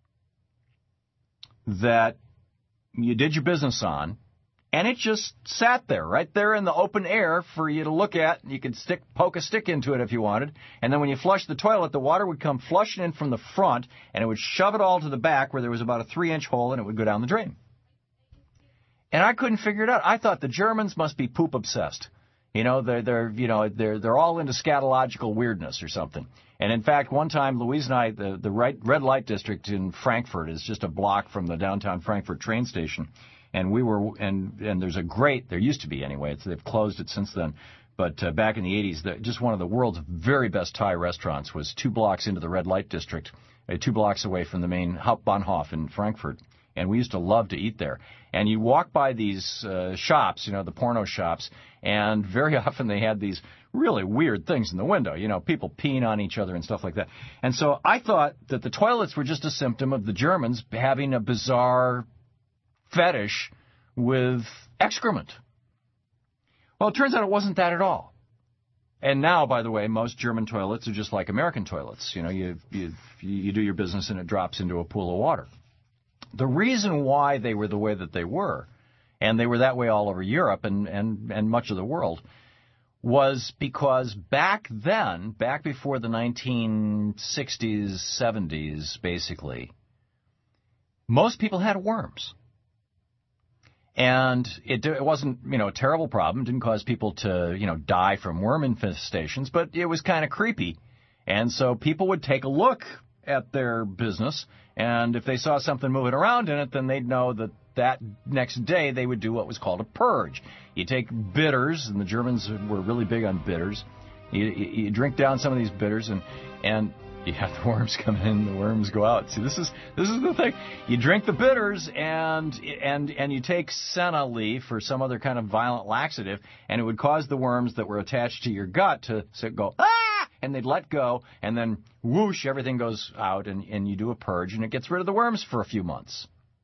that you did your business on, and it just sat there, right there in the open air for you to look at. You could stick, poke a stick into it if you wanted. And then when you flushed the toilet, the water would come flushing in from the front, and it would shove it all to the back where there was about a three-inch hole, and it would go down the drain. And I couldn't figure it out. I thought the Germans must be poop obsessed. You know, they're they're you know they're they're all into scatological weirdness or something. And in fact, one time, Louise and I, the the right, red light district in Frankfurt is just a block from the downtown Frankfurt train station. And we were, and and there's a great, there used to be anyway, it's, they've closed it since then, but uh, back in the eighties, the, just one of the world's very best Thai restaurants was two blocks into the red light district, uh, two blocks away from the main Hauptbahnhof in Frankfurt. And we used to love to eat there. And you walk by these uh, shops, you know, the porno shops, and very often they had these really weird things in the window, you know, people peeing on each other and stuff like that. And so I thought that the toilets were just a symptom of the Germans having a bizarre fetish with excrement. Well, it turns out it wasn't that at all. And now, by the way, most German toilets are just like American toilets. You know, you you you do your business and it drops into a pool of water. The reason why they were the way that they were, and they were that way all over Europe and, and, and much of the world, was because back then, back before the nineteen sixties, seventies, basically, most people had worms. And it, it wasn't, you know, a terrible problem. It didn't cause people to, you know, die from worm infestations, but it was kind of creepy. And so people would take a look at their business, and if they saw something moving around in it, then they'd know that that next day they would do what was called a purge. You take bitters, and the Germans were really big on bitters. You, you, you drink down some of these bitters, and and you have the worms come in, the worms go out. See, this is this is the thing. You drink the bitters, and and and you take senna leaf or some other kind of violent laxative, and it would cause the worms that were attached to your gut to go, ah! And they'd let go, and then whoosh, everything goes out, and, and you do a purge, and it gets rid of the worms for a few months.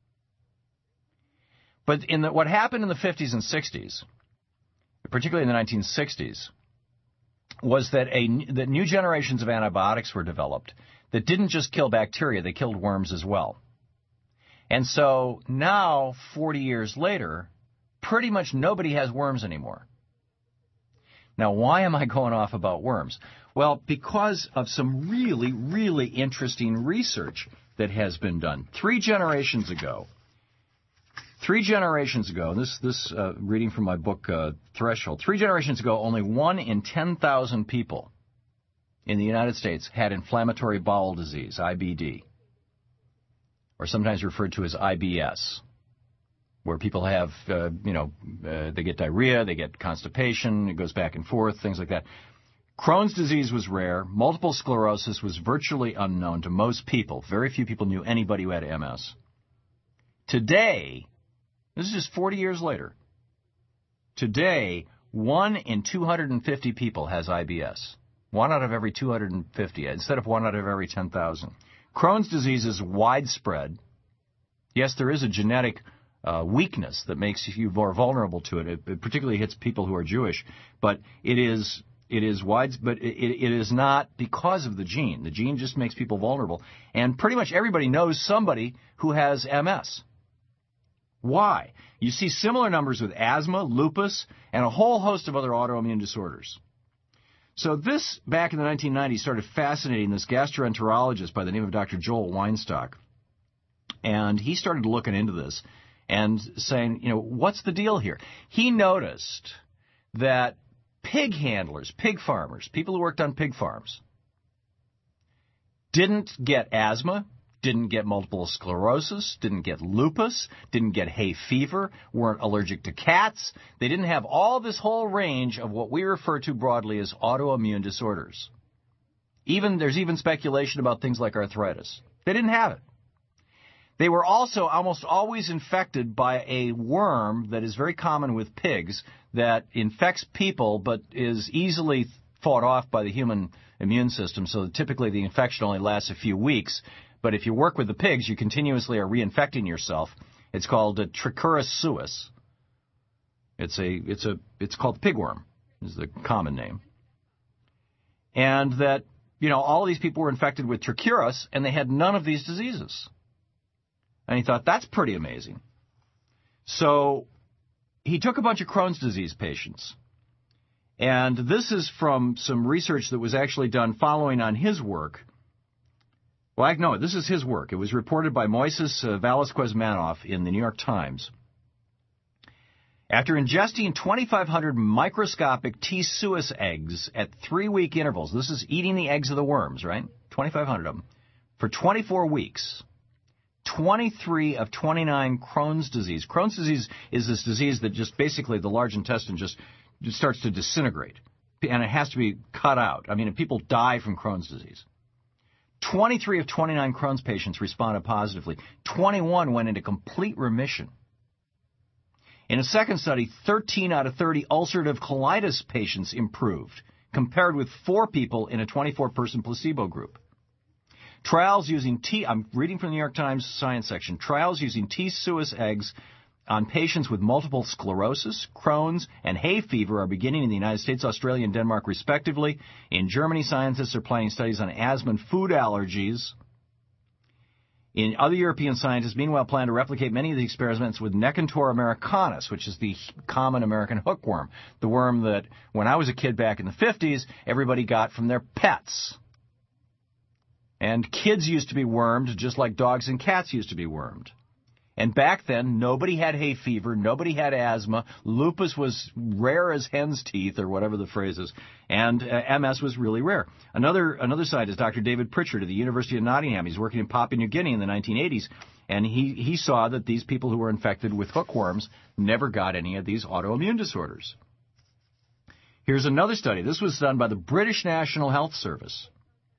But in the, what happened in the fifties and sixties, particularly in the nineteen sixties, was that a that new generations of antibiotics were developed that didn't just kill bacteria, they killed worms as well. And so now, forty years later, pretty much nobody has worms anymore. Now, why am I going off about worms? Well, because of some really, really interesting research that has been done. Three generations ago, three generations ago, this this uh, reading from my book, uh, Threshold, three generations ago, only one in ten thousand people in the United States had inflammatory bowel disease, I B D, or sometimes referred to as I B S. where people have, uh, you know, uh, they get diarrhea, they get constipation, it goes back and forth, things like that. Crohn's disease was rare. Multiple sclerosis was virtually unknown to most people. Very few people knew anybody who had M S. Today, this is just forty years later, today, one in two hundred fifty people has I B S. One out of every two hundred fifty, instead of one out of every ten thousand. Crohn's disease is widespread. Yes, there is a genetic uh, weakness that makes you more vulnerable to it. It, it particularly hits people who are Jewish. But it is it is wide, but it, it is not because of the gene. The gene just makes people vulnerable. And pretty much everybody knows somebody who has M S. Why? You see similar numbers with asthma, lupus, and a whole host of other autoimmune disorders. So this, back in the nineteen nineties, started fascinating this gastroenterologist by the name of Doctor Joel Weinstock. And he started looking into this and saying, you know, what's the deal here? He noticed that pig handlers, pig farmers, people who worked on pig farms, didn't get asthma, didn't get multiple sclerosis, didn't get lupus, didn't get hay fever, weren't allergic to cats. They didn't have all this whole range of what we refer to broadly as autoimmune disorders. Even there's even speculation about things like arthritis. They didn't have it. They were also almost always infected by a worm that is very common with pigs that infects people but is easily fought off by the human immune system. So typically the infection only lasts a few weeks. But if you work with the pigs, you continuously are reinfecting yourself. It's called a Trichuris suis. It's a it's a it's called pigworm, is the common name. And that, you know, all these people were infected with Trichuris and they had none of these diseases. And he thought, that's pretty amazing. So he took a bunch of Crohn's disease patients. And this is from some research that was actually done following on his work. Well, I know, this is his work. It was reported by Moises uh, Velasquez-Manoff in the New York Times. After ingesting twenty-five hundred microscopic T. suis eggs at three-week intervals, this is eating the eggs of the worms, right? twenty-five hundred of them. For twenty-four weeks, twenty-three of twenty-nine Crohn's disease. Crohn's disease is this disease that just basically the large intestine just, just starts to disintegrate. And it has to be cut out. I mean, people die from Crohn's disease. twenty-three of twenty-nine Crohn's patients responded positively. twenty-one went into complete remission. In a second study, thirteen out of thirty ulcerative colitis patients improved, compared with four people in a twenty-four person placebo group. Trials using T, I'm reading from the New York Times science section, trials using T. suis eggs on patients with multiple sclerosis, Crohn's, and hay fever are beginning in the United States, Australia, and Denmark, respectively. In Germany, scientists are planning studies on asthma and food allergies. In other European scientists, meanwhile, plan to replicate many of the experiments with Necantor americanus, which is the common American hookworm, the worm that, when I was a kid back in the fifties, everybody got from their pets. And kids used to be wormed just like dogs and cats used to be wormed. And back then, nobody had hay fever, nobody had asthma, lupus was rare as hen's teeth, or whatever the phrase is, and uh, M S was really rare. Another another scientist, Doctor David Pritchard of the University of Nottingham, he's working in Papua New Guinea in the nineteen eighties, and he, he saw that these people who were infected with hookworms never got any of these autoimmune disorders. Here's another study. This was done by the British National Health Service.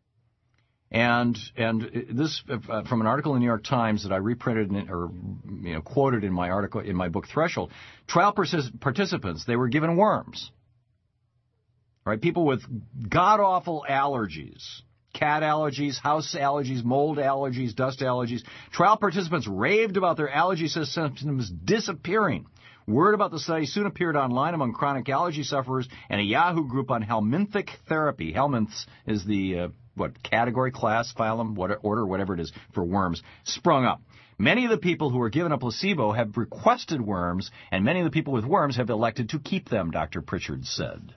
And and this uh, from an article in the New York Times that I reprinted in, or you know quoted in my article in my book Threshold. Trial participants, they were given worms. Right, people with god awful allergies, cat allergies, house allergies, mold allergies, dust allergies. Trial participants raved about their allergy symptoms disappearing. Word about the study soon appeared online among chronic allergy sufferers, and a Yahoo group on helminthic therapy. Helminths is the uh, what category, class, phylum, what order, whatever it is, for worms, sprung up. Many of the people who were given a placebo have requested worms, and many of the people with worms have elected to keep them, Doctor Pritchard said.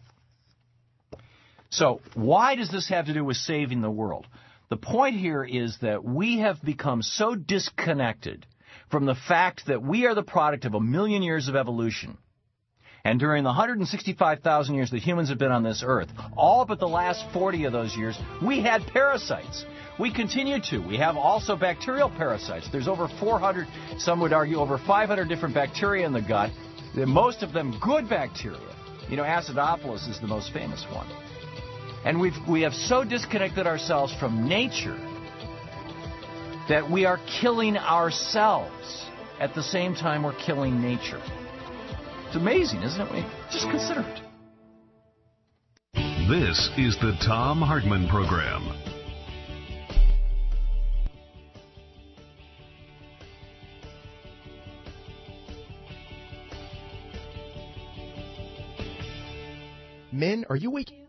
So why does this have to do with saving the world? The point here is that we have become so disconnected from the fact that we are the product of a million years of evolution, And during the one hundred sixty-five thousand years that humans have been on this earth, all but the last forty of those years, we had parasites. We continue to. We have also bacterial parasites. There's over four hundred, some would argue over five hundred different bacteria in the gut. Most of them good bacteria. You know, Acidophilus is the most famous one. And we've, we have so disconnected ourselves from nature that we are killing ourselves at the same time we're killing nature. It's amazing, isn't it? Just consider it. This is the Thom Hartmann Program. Men, are you waking?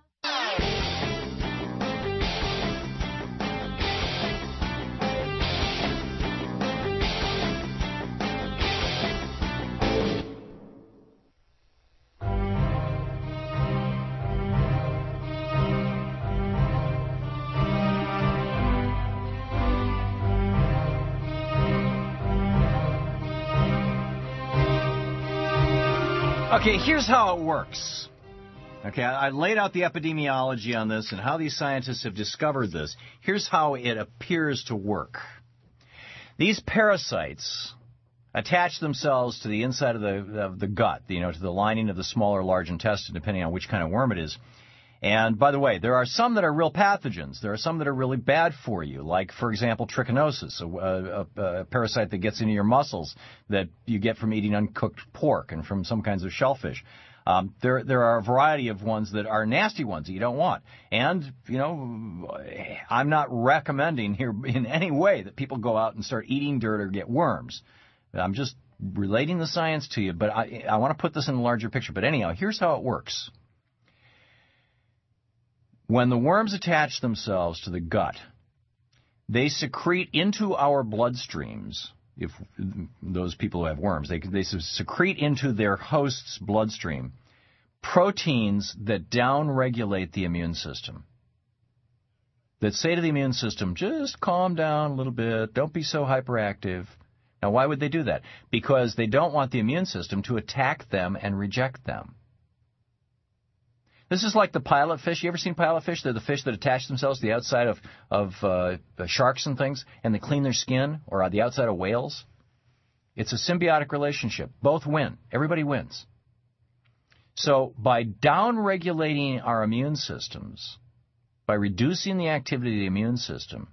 Okay, here's how it works. Okay, I laid out the epidemiology on this and how these scientists have discovered this. Here's how it appears to work. These parasites attach themselves to the inside of the of the gut, you know, to the lining of the small or large intestine, depending on which kind of worm it is. And by the way, there are some that are real pathogens. There are some that are really bad for you, like, for example, trichinosis, a, a, a parasite that gets into your muscles that you get from eating uncooked pork and from some kinds of shellfish. Um, there, there are a variety of ones that are nasty ones that you don't want. And, you know, I'm not recommending here in any way that people go out and start eating dirt or get worms. I'm just relating the science to you, but I, I want to put this in a larger picture. But anyhow, here's how it works. When the worms attach themselves to the gut, they secrete into our bloodstreams. If those people who have worms, they, they secrete into their host's bloodstream proteins that downregulate the immune system, that say to the immune system, just calm down a little bit, don't be so hyperactive. Now, why would they do that? Because they don't want the immune system to attack them and reject them. This is like the pilot fish. You ever seen pilot fish? They're the fish that attach themselves to the outside of, of uh, sharks and things, and they clean their skin, or on the outside of whales. It's a symbiotic relationship. Both win. Everybody wins. So by downregulating our immune systems, by reducing the activity of the immune system,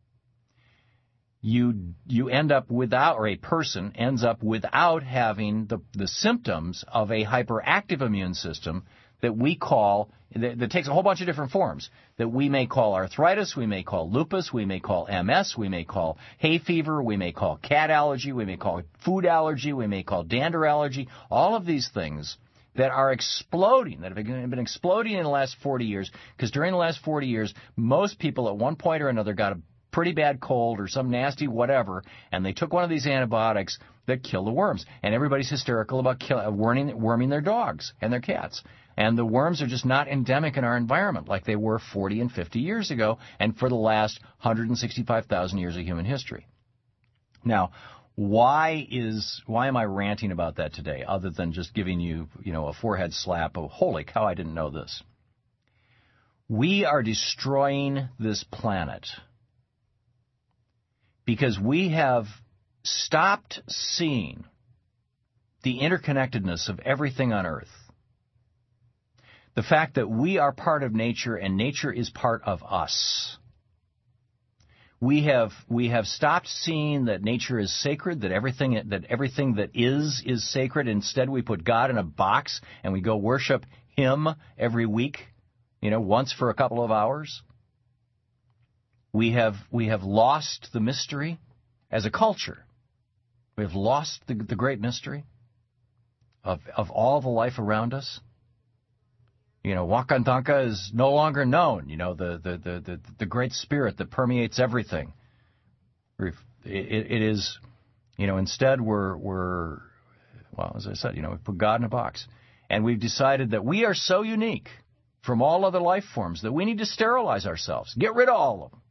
you you end up without, or a person ends up without having the, the symptoms of a hyperactive immune system that we call, that, that takes a whole bunch of different forms, that we may call arthritis, we may call lupus, we may call M S, we may call hay fever, we may call cat allergy, we may call food allergy, we may call dander allergy, all of these things that are exploding, that have been exploding in the last forty years, because during the last forty years, most people at one point or another got a pretty bad cold or some nasty whatever, and they took one of these antibiotics that kill the worms. And everybody's hysterical about kill, worming, worming their dogs and their cats. And the worms are just not endemic in our environment like they were forty and fifty years ago and for the last one hundred sixty-five thousand years of human history. Now, why is why am I ranting about that today, other than just giving you, you know, a forehead slap of, holy cow, I didn't know this. We are destroying this planet because we have stopped seeing the interconnectedness of everything on Earth. The fact that we are part of nature and nature is part of us. We have we have stopped seeing that nature is sacred, that everything that everything that is is sacred. Instead, we put God in a box and we go worship Him every week, you know, once for a couple of hours. We have we have lost the mystery as a culture. We have lost the, the great mystery of of all the life around us. You know, Wakantanka is no longer known, you know, the, the, the, the, the great spirit that permeates everything. It, it is, you know, instead we're, we're, well, as I said, you know, we put God in a box. And we've decided that we are so unique from all other life forms that we need to sterilize ourselves, get rid of all of them.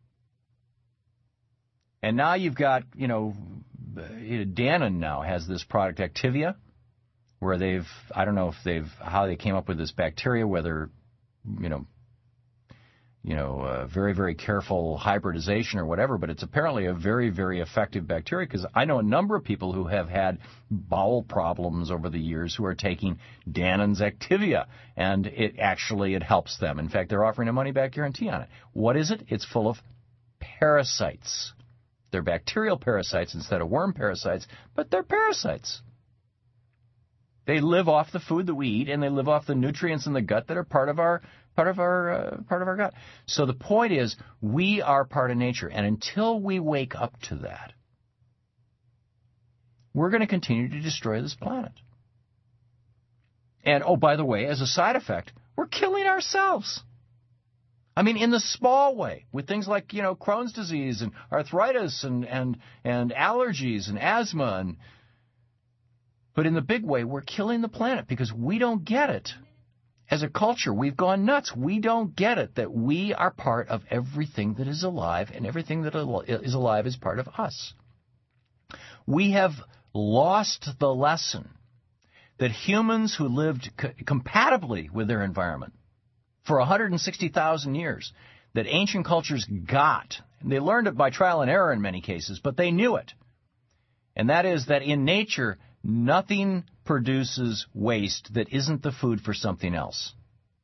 And now you've got, you know, Dannon now has this product, Activia, where they've, I don't know if they've, how they came up with this bacteria, whether, you know, you know, uh, very, very careful hybridization or whatever, but it's apparently a very, very effective bacteria, because I know a number of people who have had bowel problems over the years who are taking Dannon's Activia, and it actually, it helps them. In fact, they're offering a money-back guarantee on it. What is it? It's full of parasites. They're bacterial parasites instead of worm parasites, but they're parasites. They live off the food that we eat, and they live off the nutrients in the gut that are part of our part of our uh, part of our gut. So the point is, we are part of nature, and until we wake up to that, we're going to continue to destroy this planet. And oh, by the way, as a side effect, we're killing ourselves. I mean, in the small way, with things like, you know, Crohn's disease and arthritis and and and allergies and asthma, and but in the big way, we're killing the planet because we don't get it. As a culture, we've gone nuts. We don't get it that we are part of everything that is alive, and everything that is alive is part of us. We have lost the lesson that humans who lived co- compatibly with their environment for one hundred sixty thousand years, that ancient cultures got, and they learned it by trial and error in many cases, but they knew it. And that is that in nature, nothing produces waste that isn't the food for something else.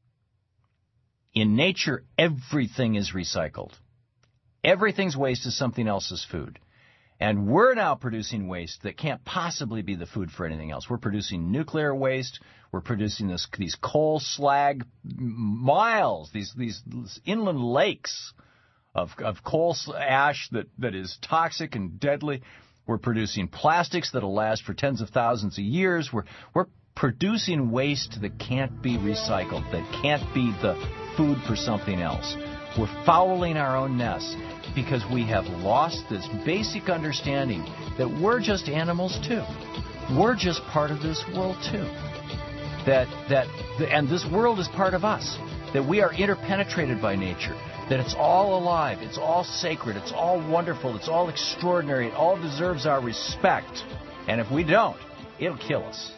In nature, everything is recycled. Everything's waste is something else's food. And we're now producing waste that can't possibly be the food for anything else. We're producing nuclear waste. We're producing this, these coal slag miles, these, these inland lakes of, of coal ash that, that is toxic and deadly. We're producing plastics that'll last for tens of thousands of years. We're, we're producing waste that can't be recycled, that can't be the food for something else. We're fouling our own nest because we have lost this basic understanding that we're just animals too. We're just part of this world too. That, that, and this world is part of us. That we are interpenetrated by nature. That it's all alive, it's all sacred, it's all wonderful, it's all extraordinary, it all deserves our respect. And if we don't, it'll kill us.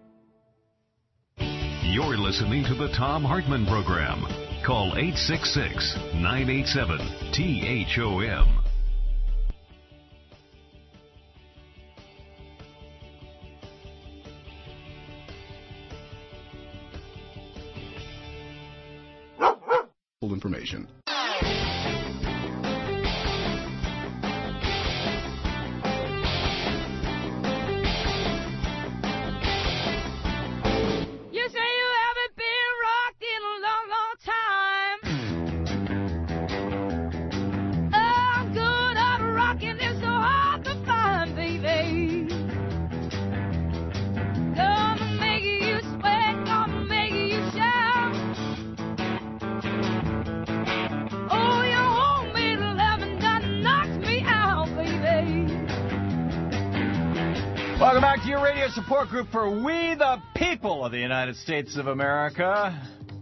You're listening to the Thom Hartmann Program. Call eight six six, nine eight seven, T H O M. Information. Welcome back to your radio support group for We the People of the United States of America.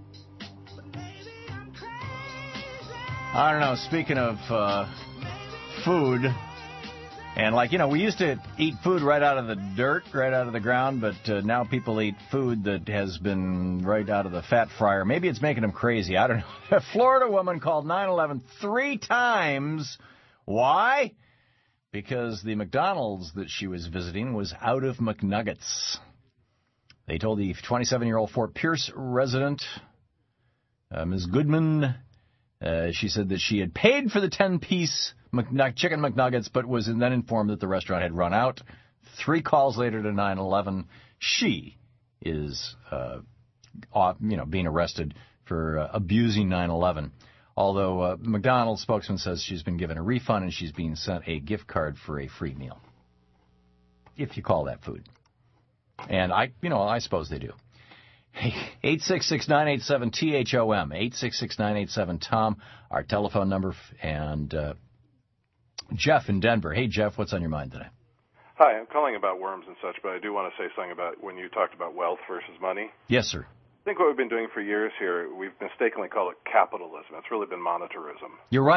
I don't know, speaking of uh, food, and like, you know, we used to eat food right out of the dirt, right out of the ground, but uh, now people eat food that has been right out of the fat fryer. Maybe it's making them crazy. I don't know. A Florida woman called nine one one three times. Why? Because the McDonald's that she was visiting was out of McNuggets. They told the twenty-seven-year-old Fort Pierce resident, uh, Miz Goodman, uh, she said that she had paid for the ten-piece McNug- chicken McNuggets, but was then informed that the restaurant had run out. Three calls later to nine one one, she is, uh, off, you know, being arrested for uh, abusing nine one one. Although uh, McDonald's spokesman says she's been given a refund and she's being sent a gift card for a free meal, if you call that food. And I, you know, I suppose they do. eight six six, nine eight seven, T H O M, eight six six, nine eight seven, Tom, our telephone number, and uh, Jeff in Denver. Hey, Jeff, what's on your mind today? Hi, I'm calling about worms and such, but I do want to say something about when you talked about wealth versus money. Yes, sir. I think what we've been doing for years here, we've mistakenly called it capitalism. It's really been monetarism. You're right.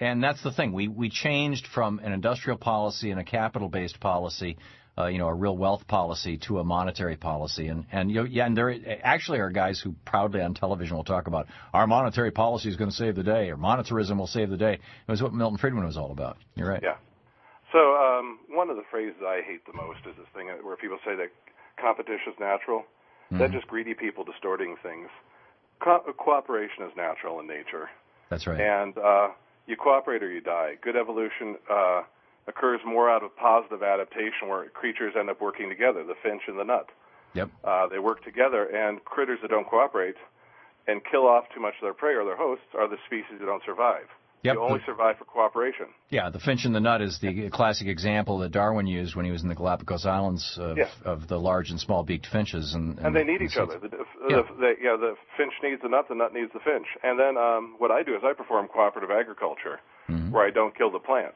And that's the thing. We we changed from an industrial policy and a capital-based policy, uh, you know, a real wealth policy, to a monetary policy. And and you know, yeah, and there actually are guys who proudly on television will talk about our monetary policy is going to save the day, or monetarism will save the day. It was what Milton Friedman was all about. You're right. Yeah. So um, one of the phrases I hate the most is this thing where people say that competition is natural. Mm-hmm. That's just greedy people distorting things. Co- cooperation is natural in nature. That's right. And uh, you cooperate or you die. Good evolution uh, occurs more out of positive adaptation, where creatures end up working together, the finch and the nut. Yep. Uh, they work together, and critters that don't cooperate and kill off too much of their prey or their hosts are the species that don't survive. Yep. You only survive for cooperation. Yeah, the finch and the nut is the classic example that Darwin used when he was in the Galapagos Islands of, yeah. of the large and small beaked finches. And, and, and they need each other. The, the, yeah. The, yeah, the finch needs the nut, the nut needs the finch. And then um, what I do is I perform cooperative agriculture, mm-hmm. where I don't kill the plant.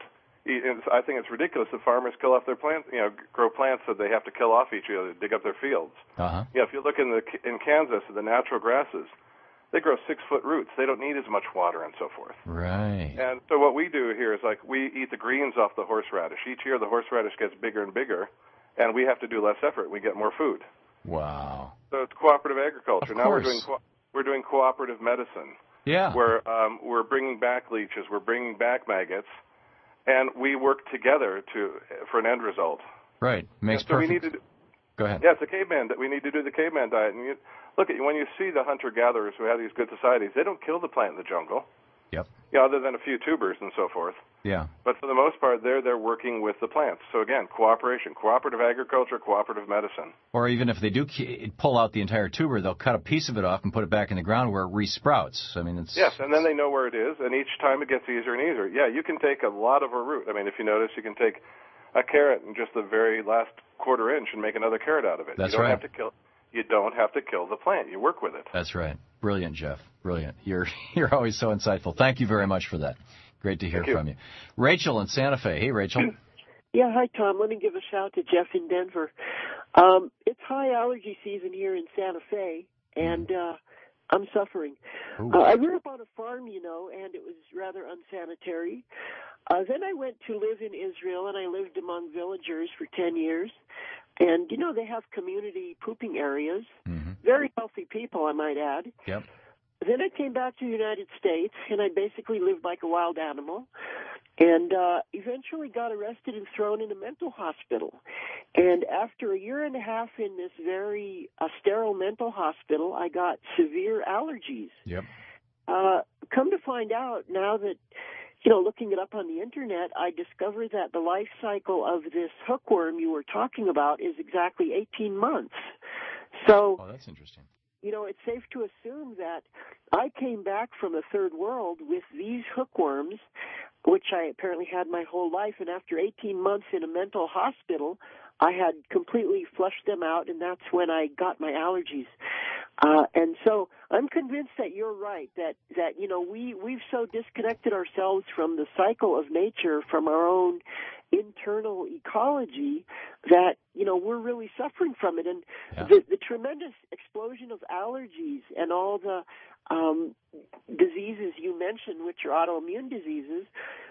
I think it's ridiculous that farmers kill off their plants, you know, grow plants that they have to kill off each other to dig up their fields. Uh-huh. Yeah, if you look in the in Kansas at the natural grasses, they grow six-foot roots. They don't need as much water and so forth. Right. And so what we do here is, like, we eat the greens off the horseradish. Each year the horseradish gets bigger and bigger, and we have to do less effort. We get more food. Wow. So it's cooperative agriculture. Of now course. we're doing co- we're doing cooperative medicine. Yeah. Where um, we're bringing back leeches, we're bringing back maggots, and we work together to for an end result. Right. Makes and so perfect. We need to do, Go ahead. Yeah, it's a caveman. We need to do the caveman diet. And you, look, at when you see the hunter-gatherers who have these good societies, they don't kill the plant in the jungle. Yep. You know, other than a few tubers and so forth. Yeah. But for the most part, they're they're working with the plants. So again, cooperation, cooperative agriculture, cooperative medicine. Or even if they do pull out the entire tuber, they'll cut a piece of it off and put it back in the ground where it resprouts. I mean, it's yes, and then they know where it is, and each time it gets easier and easier. Yeah, you can take a lot of a root. I mean, if you notice, you can take a carrot and just the very last quarter inch and make another carrot out of it. That's you don't right. Have to kill, you don't have to kill the plant. You work with it. That's right. Brilliant, Jeff. Brilliant. You're you're always so insightful. Thank you very much for that. Great to hear Thank you. from you. Rachel in Santa Fe. Hey, Rachel. Yeah, hi, Tom. Let me give a shout to Jeff in Denver. Um, it's high allergy season here in Santa Fe, and uh, I'm suffering. Uh, I grew up on a farm, you know, and it was rather unsanitary. Uh, then I went to live in Israel, and I lived among villagers for ten years. And, you know, they have community pooping areas. Mm-hmm. Very healthy people, I might add. Yep. Then I came back to the United States, and I basically lived like a wild animal, and uh, eventually got arrested and thrown in a mental hospital. And after a year and a half in this very uh, sterile mental hospital, I got severe allergies. Yep. Uh, come to find out now that, you know, looking it up on the Internet, I discovered that the life cycle of this hookworm you were talking about is exactly eighteen months. So, oh, that's interesting. You know, it's safe to assume that I came back from a third world with these hookworms, which I apparently had my whole life, and after eighteen months in a mental hospital, I had completely flushed them out, and that's when I got my allergies. Uh, and so I'm convinced that you're right, that, that you know, we, we've so disconnected ourselves from the cycle of nature, from our own internal ecology, that, you know, we're really suffering from it. And yeah. the, the tremendous explosion of allergies and all the um, diseases you mentioned, which are autoimmune diseases,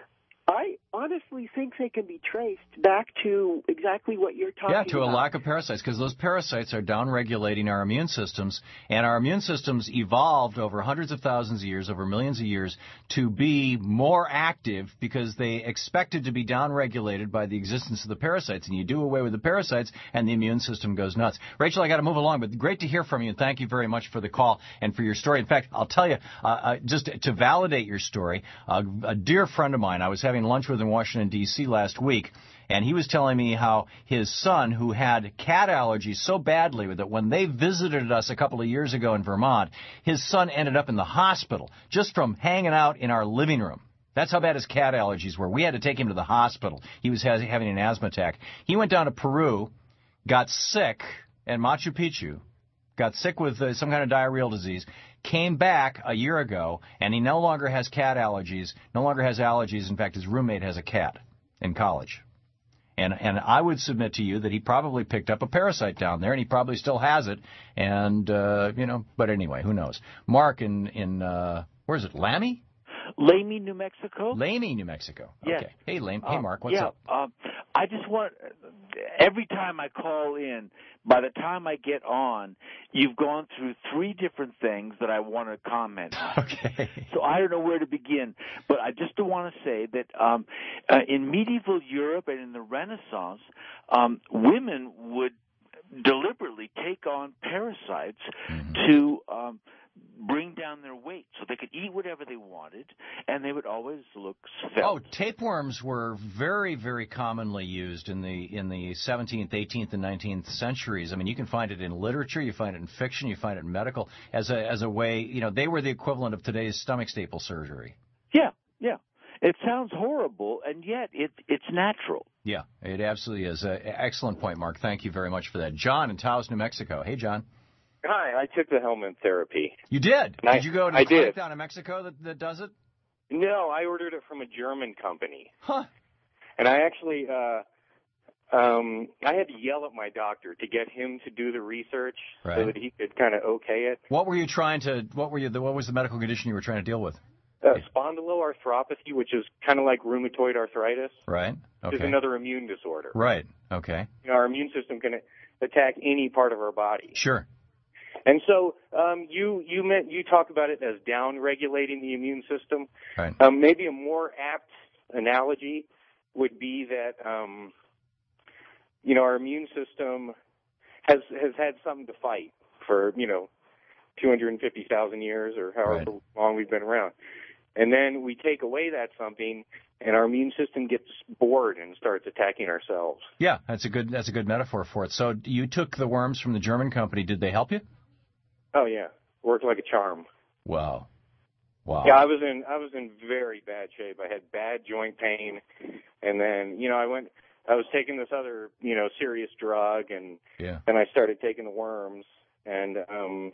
I honestly think they can be traced back to exactly what you're talking about. Yeah, to a lack of parasites, because those parasites are downregulating our immune systems, and our immune systems evolved over hundreds of thousands of years, over millions of years, to be more active because they expected to be downregulated by the existence of the parasites. And you do away with the parasites, and the immune system goes nuts. Rachel, I got to move along, but great to hear from you, and thank you very much for the call and for your story. In fact, I'll tell you, uh, uh, just to validate your story, uh, a dear friend of mine, I was having lunch with in Washington, D C last week, and he was telling me how his son, who had cat allergies so badly that when they visited us a couple of years ago in Vermont, his son ended up in the hospital just from hanging out in our living room. That's how bad his cat allergies were. We had to take him to the hospital. He was having an asthma attack. He went down to Peru, got sick at Machu Picchu, got sick with uh, some kind of diarrheal disease, came back a year ago, and he no longer has cat allergies, no longer has allergies. In fact, his roommate has a cat in college. And and I would submit to you that he probably picked up a parasite down there, and he probably still has it. And, uh, you know, but anyway, who knows? Mark in, in uh, where is it, Lammy? Lamy, New Mexico. Lamy, New Mexico. Yes. Okay. Hey, Lame. Hey, Um, Mark. What's yeah, up? Um, I just want, every time I call in, by the time I get on, you've gone through three different things that I want to comment on. Okay. So I don't know where to begin, but I just want to say that um, uh, in medieval Europe and in the Renaissance, um, women would deliberately take on parasites mm-hmm. to um, bring down their weight so they could eat whatever they wanted, and they would always look svelte. Oh, tapeworms were very, very commonly used in the in the seventeenth, eighteenth, and nineteenth centuries. I mean, you can find it in literature, you find it in fiction, you find it in medical as a as a way. You know, they were the equivalent of today's stomach staple surgery. Yeah, yeah. It sounds horrible, and yet it it's natural. Yeah, it absolutely is. Uh, excellent point, Mark. Thank you very much for that. John in Taos, New Mexico. Hey, John. Hi, I took the helmet therapy. You did? And did I, you go to I the clinic did. down in Mexico that, that does it? No, I ordered it from a German company. Huh. And I actually, uh, um, I had to yell at my doctor to get him to do the research right. so that he could kind of okay it. What were you trying to, what were you, what was the medical condition you were trying to deal with? Uh, spondyloarthropathy, which is kind of like rheumatoid arthritis. Right. Okay. Which is another immune disorder. Right. Okay. You know, our immune system can attack any part of our body. Sure. And so um, you you meant you talk about it as down regulating the immune system. Right. Um, maybe a more apt analogy would be that um, you know our immune system has has had something to fight for you know two hundred fifty thousand years or however right. long we've been around, and then we take away that something, and our immune system gets bored and starts attacking ourselves. Yeah, that's a good that's a good metaphor for it. So you took the worms from the German company. Did they help you? Oh yeah, worked like a charm. Wow, wow. Yeah, I was in I was in very bad shape. I had bad joint pain, and then you know I went. I was taking this other you know serious drug, and yeah. then I started taking the worms, and um,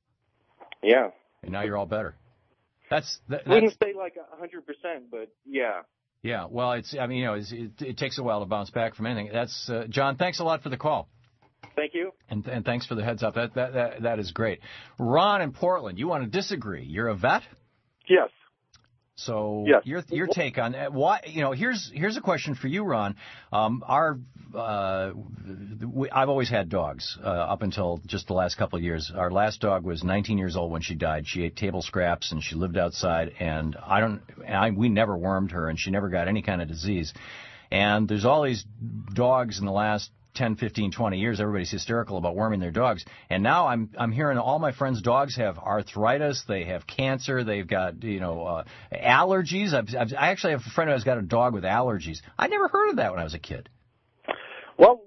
yeah. And now you're all better. That's that, that's, wouldn't say like a hundred percent, but yeah. Yeah, well, it's I mean you know it's, it, it takes a while to bounce back from anything. That's uh, John. Thanks a lot for the call. Thank you. And, and thanks for the heads up. That, that that that is great. Ron in Portland, you want to disagree? You're a vet? Yes. So yes. your your take on why? You know, here's here's a question for you, Ron. Um, our uh, we, I've always had dogs uh, up until just the last couple of years. Our last dog was nineteen years old when she died. She ate table scraps and she lived outside. And I don't. I, we never wormed her, and she never got any kind of disease. And there's all these dogs in the last ten, fifteen, twenty years, everybody's hysterical about worming their dogs. And now I'm I'm hearing all my friends' dogs have arthritis, they have cancer, they've got, you know, uh, allergies. I've, I've, I actually have a friend who's got a dog with allergies. I never heard of that when I was a kid. Well,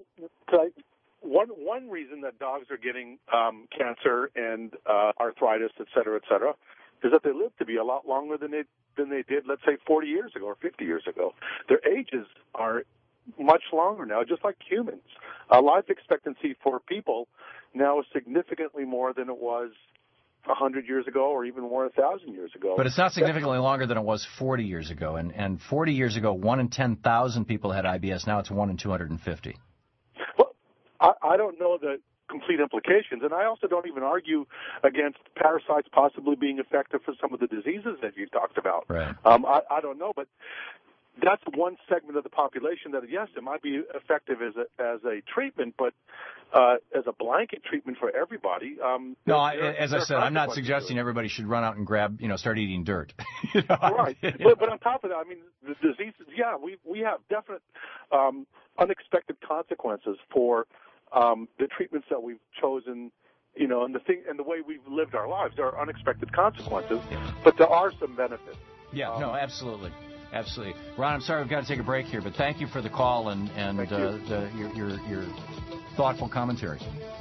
one one reason that dogs are getting um, cancer and uh, arthritis, et cetera, et cetera, is that they live to be a lot longer than they than they did, let's say, forty years ago or fifty years ago. Their ages are much longer now, just like humans. Uh, life expectancy for people now is significantly more than it was a hundred years ago, or even more a thousand years ago. But it's not significantly longer than it was forty years ago. And and forty years ago, one in ten thousand people had I B S. Now it's one in two hundred and fifty. Well, I, I don't know the complete implications, and I also don't even argue against parasites possibly being effective for some of the diseases that you talked about. Right. Um, I, I don't know, but that's one segment of the population that, yes, it might be effective as a as a treatment, but uh, as a blanket treatment for everybody. Um, no, I, there, as I said, I'm not suggesting everybody should run out and grab, you know, start eating dirt. you know, right, you but, but on top of that, I mean, the diseases. Yeah, we we have definite um, unexpected consequences for um, the treatments that we've chosen. You know, and the thing and the way we've lived our lives. There are unexpected consequences, but there are some benefits. Yeah, um, no, absolutely. Absolutely. Ron, I'm sorry we've got to take a break here, but thank you for the call and, and uh, the, your, your, your thoughtful commentary.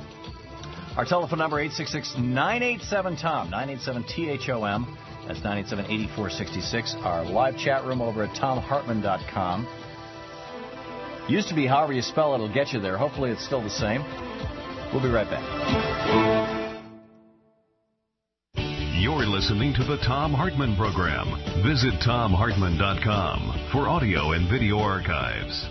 Our telephone number, eight six six, nine eight seven, T O M, nine eight seven T H O M. That's nine eight seven, eight four six six. Our live chat room over at tom hartman dot com. Used to be however you spell it, it'll get you there. Hopefully it's still the same. We'll be right back. You're listening to the Thom Hartmann Program. Visit tom hartman dot com for audio and video archives.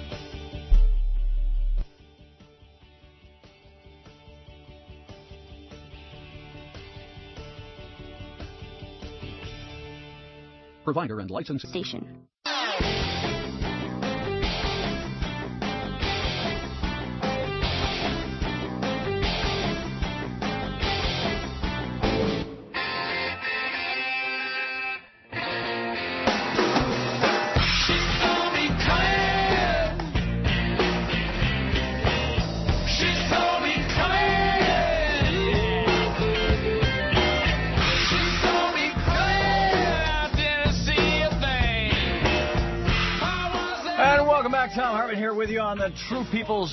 Provider and license station. Tom Hartman here with you on the True People's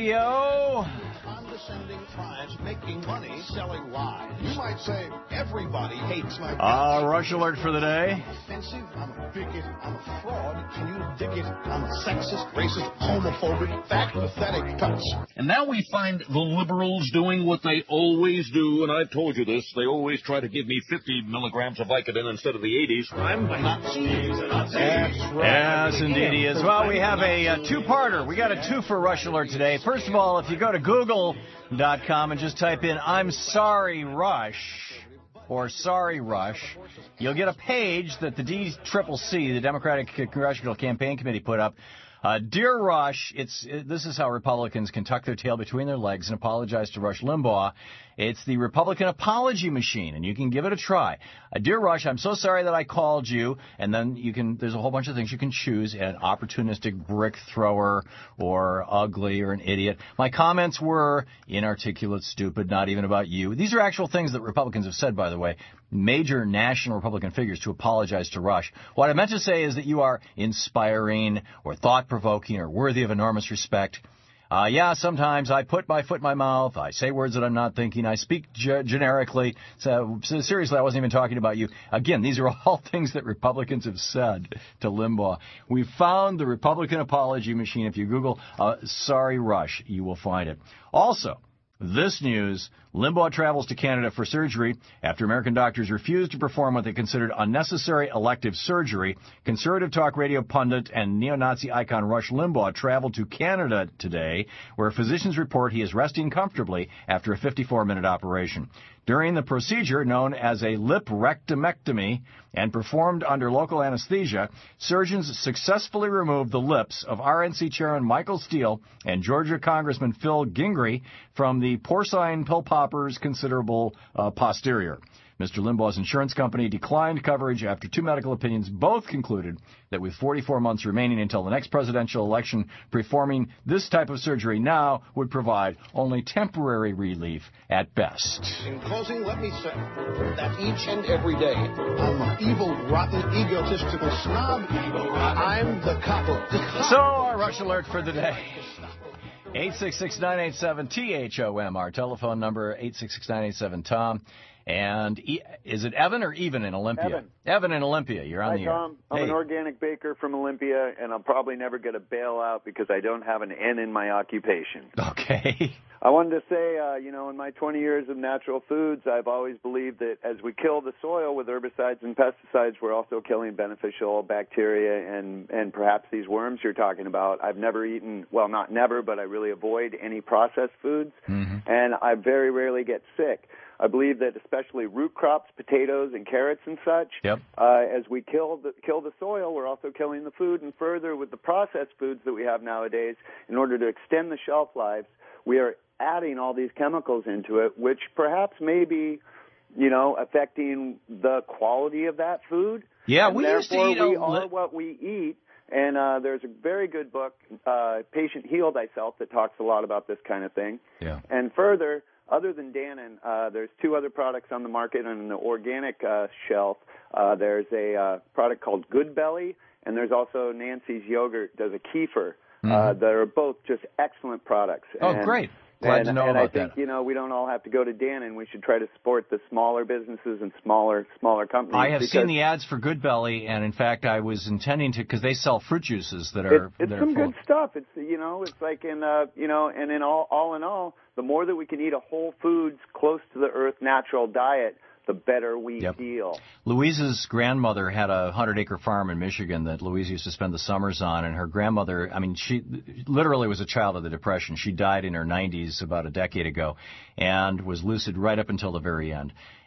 Radio. Condescending tribes making money selling lies. You might say everybody hates my. Ah, uh, rush alert for the day. I'm offensive. I'm a bigot. I'm a fraud. Can you dig it? I'm a sexist, racist, homophobic, fat, pathetic cunt. And now we find the liberals doing what they always do, and I've told you this. They always try to give me fifty milligrams of Vicodin instead of the eighties. I'm Nazi. That's right. Yes, indeed he is. Well, we have a, a two-parter. We got a two for Rush Alert today. First of all, if you go to Google dot com and just type in I'm sorry Rush or sorry Rush, you'll get a page that the D C C C, the Democratic Congressional Campaign Committee, put up. Uh, Dear Rush, it's it, this is how Republicans can tuck their tail between their legs and apologize to Rush Limbaugh. It's the Republican apology machine, and you can give it a try. Uh, Dear Rush, I'm so sorry that I called you, and then you can. There's a whole bunch of things you can choose: an opportunistic brick thrower, or ugly, or an idiot. My comments were inarticulate, stupid, not even about you. These are actual things that Republicans have said, by the way. Major national Republican figures to apologize to Rush. What I meant to say is that you are inspiring or thought-provoking or worthy of enormous respect. Uh, yeah, sometimes I put my foot in my mouth. I say words that I'm not thinking. I speak ge- generically. So, so seriously, I wasn't even talking about you. Again, these are all things that Republicans have said to Limbaugh. We found the Republican apology machine. If you Google uh, sorry Rush, you will find it. Also, this news, Limbaugh travels to Canada for surgery after American doctors refused to perform what they considered unnecessary elective surgery. Conservative talk radio pundit and neo-Nazi icon Rush Limbaugh traveled to Canada today, where physicians report he is resting comfortably after a fifty-four minute operation. During the procedure, known as a lip rectomectomy and performed under local anesthesia, surgeons successfully removed the lips of R N C Chairman Michael Steele and Georgia Congressman Phil Gingrey from the porcine pill popper's considerable uh, posterior. Mister Limbaugh's insurance company declined coverage after two medical opinions both concluded that with forty-four months remaining until the next presidential election, performing this type of surgery now would provide only temporary relief at best. In closing, let me say that each and every day, I'm an evil, rotten, egotistical snob. I'm the cop. So, our Rush Alert for the day. eight six six, nine eight seven, T H O M. Our telephone number, eight six six, nine eight seven, T O M. And e- is it Evan or Even in Olympia? Evan. Evan in Olympia. You're on Hi, the air. Tom. I'm hey. an organic baker from Olympia, and I'll probably never get a bailout because I don't have an N in my occupation. Okay. I wanted to say, uh, you know, in my twenty years of natural foods, I've always believed that as we kill the soil with herbicides and pesticides, we're also killing beneficial bacteria and, and perhaps these worms you're talking about. I've never eaten, well, not never, but I really avoid any processed foods, mm-hmm. and I very rarely get sick. I believe that especially root crops, potatoes, and carrots and such, yep. uh, as we kill the, kill the soil, we're also killing the food. And further, with the processed foods that we have nowadays, in order to extend the shelf lives, we are adding all these chemicals into it, which perhaps may be, you know, affecting the quality of that food. Yeah, and we used to eat we a are li- what we eat. And uh, there's a very good book, uh, Patient Heal Thyself, that talks a lot about this kind of thing. Yeah. And further, other than Dannon, uh, there's two other products on the market on the organic uh, shelf. Uh, there's a uh, product called Good Belly, and there's also Nancy's Yogurt does a kefir. Mm-hmm. Uh, that are both just excellent products. Oh, and, great. Glad and, to know and about I think, that. you know, we don't all have to go to Dannon. We should try to support the smaller businesses and smaller smaller companies. I have because seen the ads for Good Belly, and in fact, I was intending to, because they sell fruit juices that are It, it's that are some full. good stuff. It's you know, it's like in uh, you know, and in all all in all, the more that we can eat a whole foods, close to the earth, natural diet, the better we Yep. feel. Louise's grandmother had a hundred-acre farm in Michigan that Louise used to spend the summers on, and her grandmother, I mean, she literally was a child of the Depression. She died in her nineties about a decade ago and was lucid right up until the very end.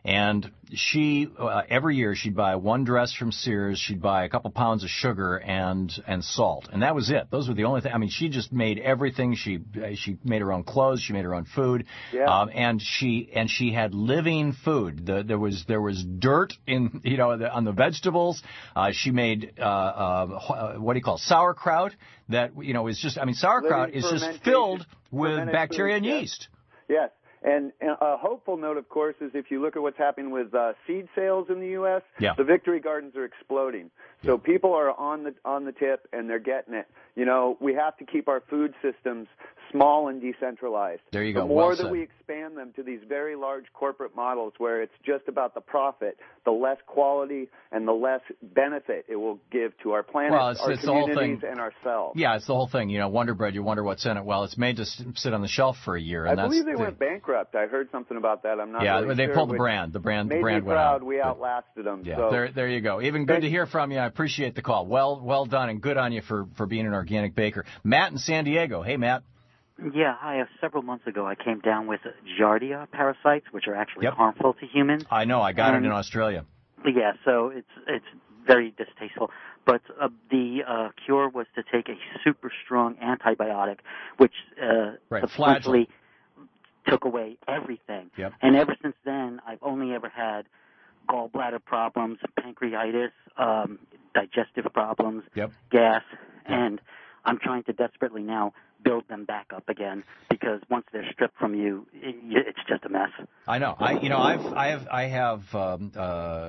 And she, uh, every year, she'd buy one dress from Sears, she'd buy a couple pounds of sugar and and salt, and that was it. Those were the only things. I mean, she just made everything. She she made her own clothes, she made her own food, Yeah. um, and she and she had living food. The, there was there was dirt in you know the, on the vegetables. Uh, she made uh, uh, what do you call it? Sauerkraut? That you know is just. I mean, sauerkraut Living is just fermentation- filled with fermented bacteria foods, and yes. yeast. Yes. And and a hopeful note, of course, is if you look at what's happening with uh, seed sales in the U S, Yeah. the Victory Gardens are exploding. So people are on the on the tip and they're getting it. You know, we have to keep our food systems small and decentralized. There you go. The more Well that said. we expand them to these very large corporate models where it's just about the profit, the less quality and the less benefit it will give to our planet, Well, it's- our it's the whole communities, thing. and ourselves. Yeah, it's the whole thing. You know, Wonder Bread, you wonder what's in it. Well, it's made to s- sit on the shelf for a year. I And that's believe they the, went bankrupt. I heard something about that. I'm not Yeah, really they sure, pulled the which brand. The brand, the made brand me went proud. out. We outlasted them. Yeah, so. there, there you go. Even good Thank- to hear from you. I appreciate the call. Well, well done, and good on you for, for being an organic baker. Matt in San Diego. Hey, Matt. Yeah, hi. Uh, several months ago, I came down with Giardia parasites, which are actually Yep. harmful to humans. I know. I got And- it in Australia. Yeah, so it's it's very distasteful. But uh, the uh, cure was to take a super strong antibiotic, which uh, Right, substantially took away everything. Yep. And ever since then, I've only ever had gallbladder problems, pancreatitis, um, digestive problems, Yep. gas, and I'm trying to desperately now build them back up again because once they're stripped from you, it, it's just a mess. I know. I you know I've I have I have um, uh,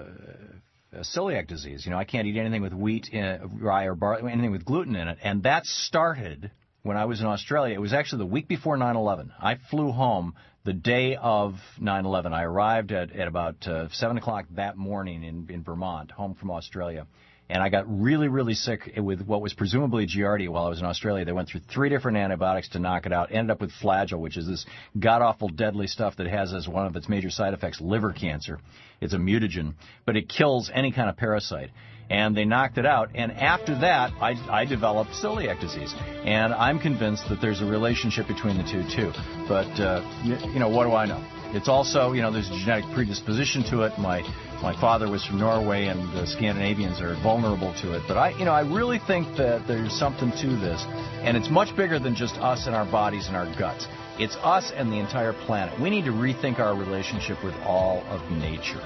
celiac disease. You know I can't eat anything with wheat, uh, rye, or barley, anything with gluten in it, and that started when I was in Australia. It was actually the week before nine eleven. I flew home the day of nine eleven. I arrived at at about uh, seven o'clock that morning in in Vermont, home from Australia. And I got really, really sick with what was presumably Giardia while I was in Australia. They went through three different antibiotics to knock it out. Ended up with Flagyl, which is this god-awful, deadly stuff that has as one of its major side effects liver cancer. It's a mutagen, but it kills any kind of parasite. And they knocked it out. And after that, I, I developed celiac disease. And I'm convinced that there's a relationship between the two, too. But, uh, you, you know, what do I know? It's also, you know, there's a genetic predisposition to it. My my father was from Norway, and the Scandinavians are vulnerable to it. But I, you know, I really think that there's something to this, and it's much bigger than just us and our bodies and our guts. It's us and the entire planet. We need to rethink our relationship with all of nature.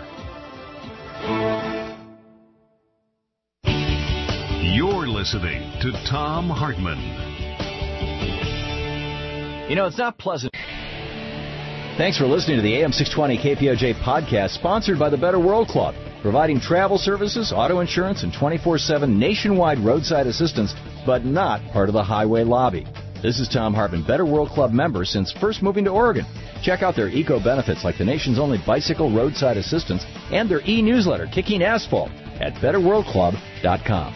You're listening to Thom Hartmann. You know, it's not pleasant. Thanks for listening to the A M six twenty K P O J podcast, sponsored by the Better World Club, providing travel services, auto insurance, and twenty-four seven nationwide roadside assistance, but not part of the highway lobby. This is Thom Hartmann, Better World Club member since first moving to Oregon. Check out their eco-benefits like the nation's only bicycle roadside assistance and their e-newsletter, Kicking Asphalt, at better world club dot com.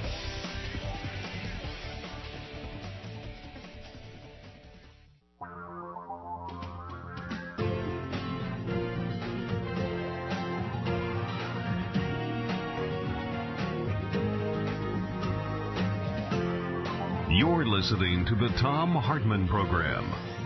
You're listening to the Thom Hartmann Program.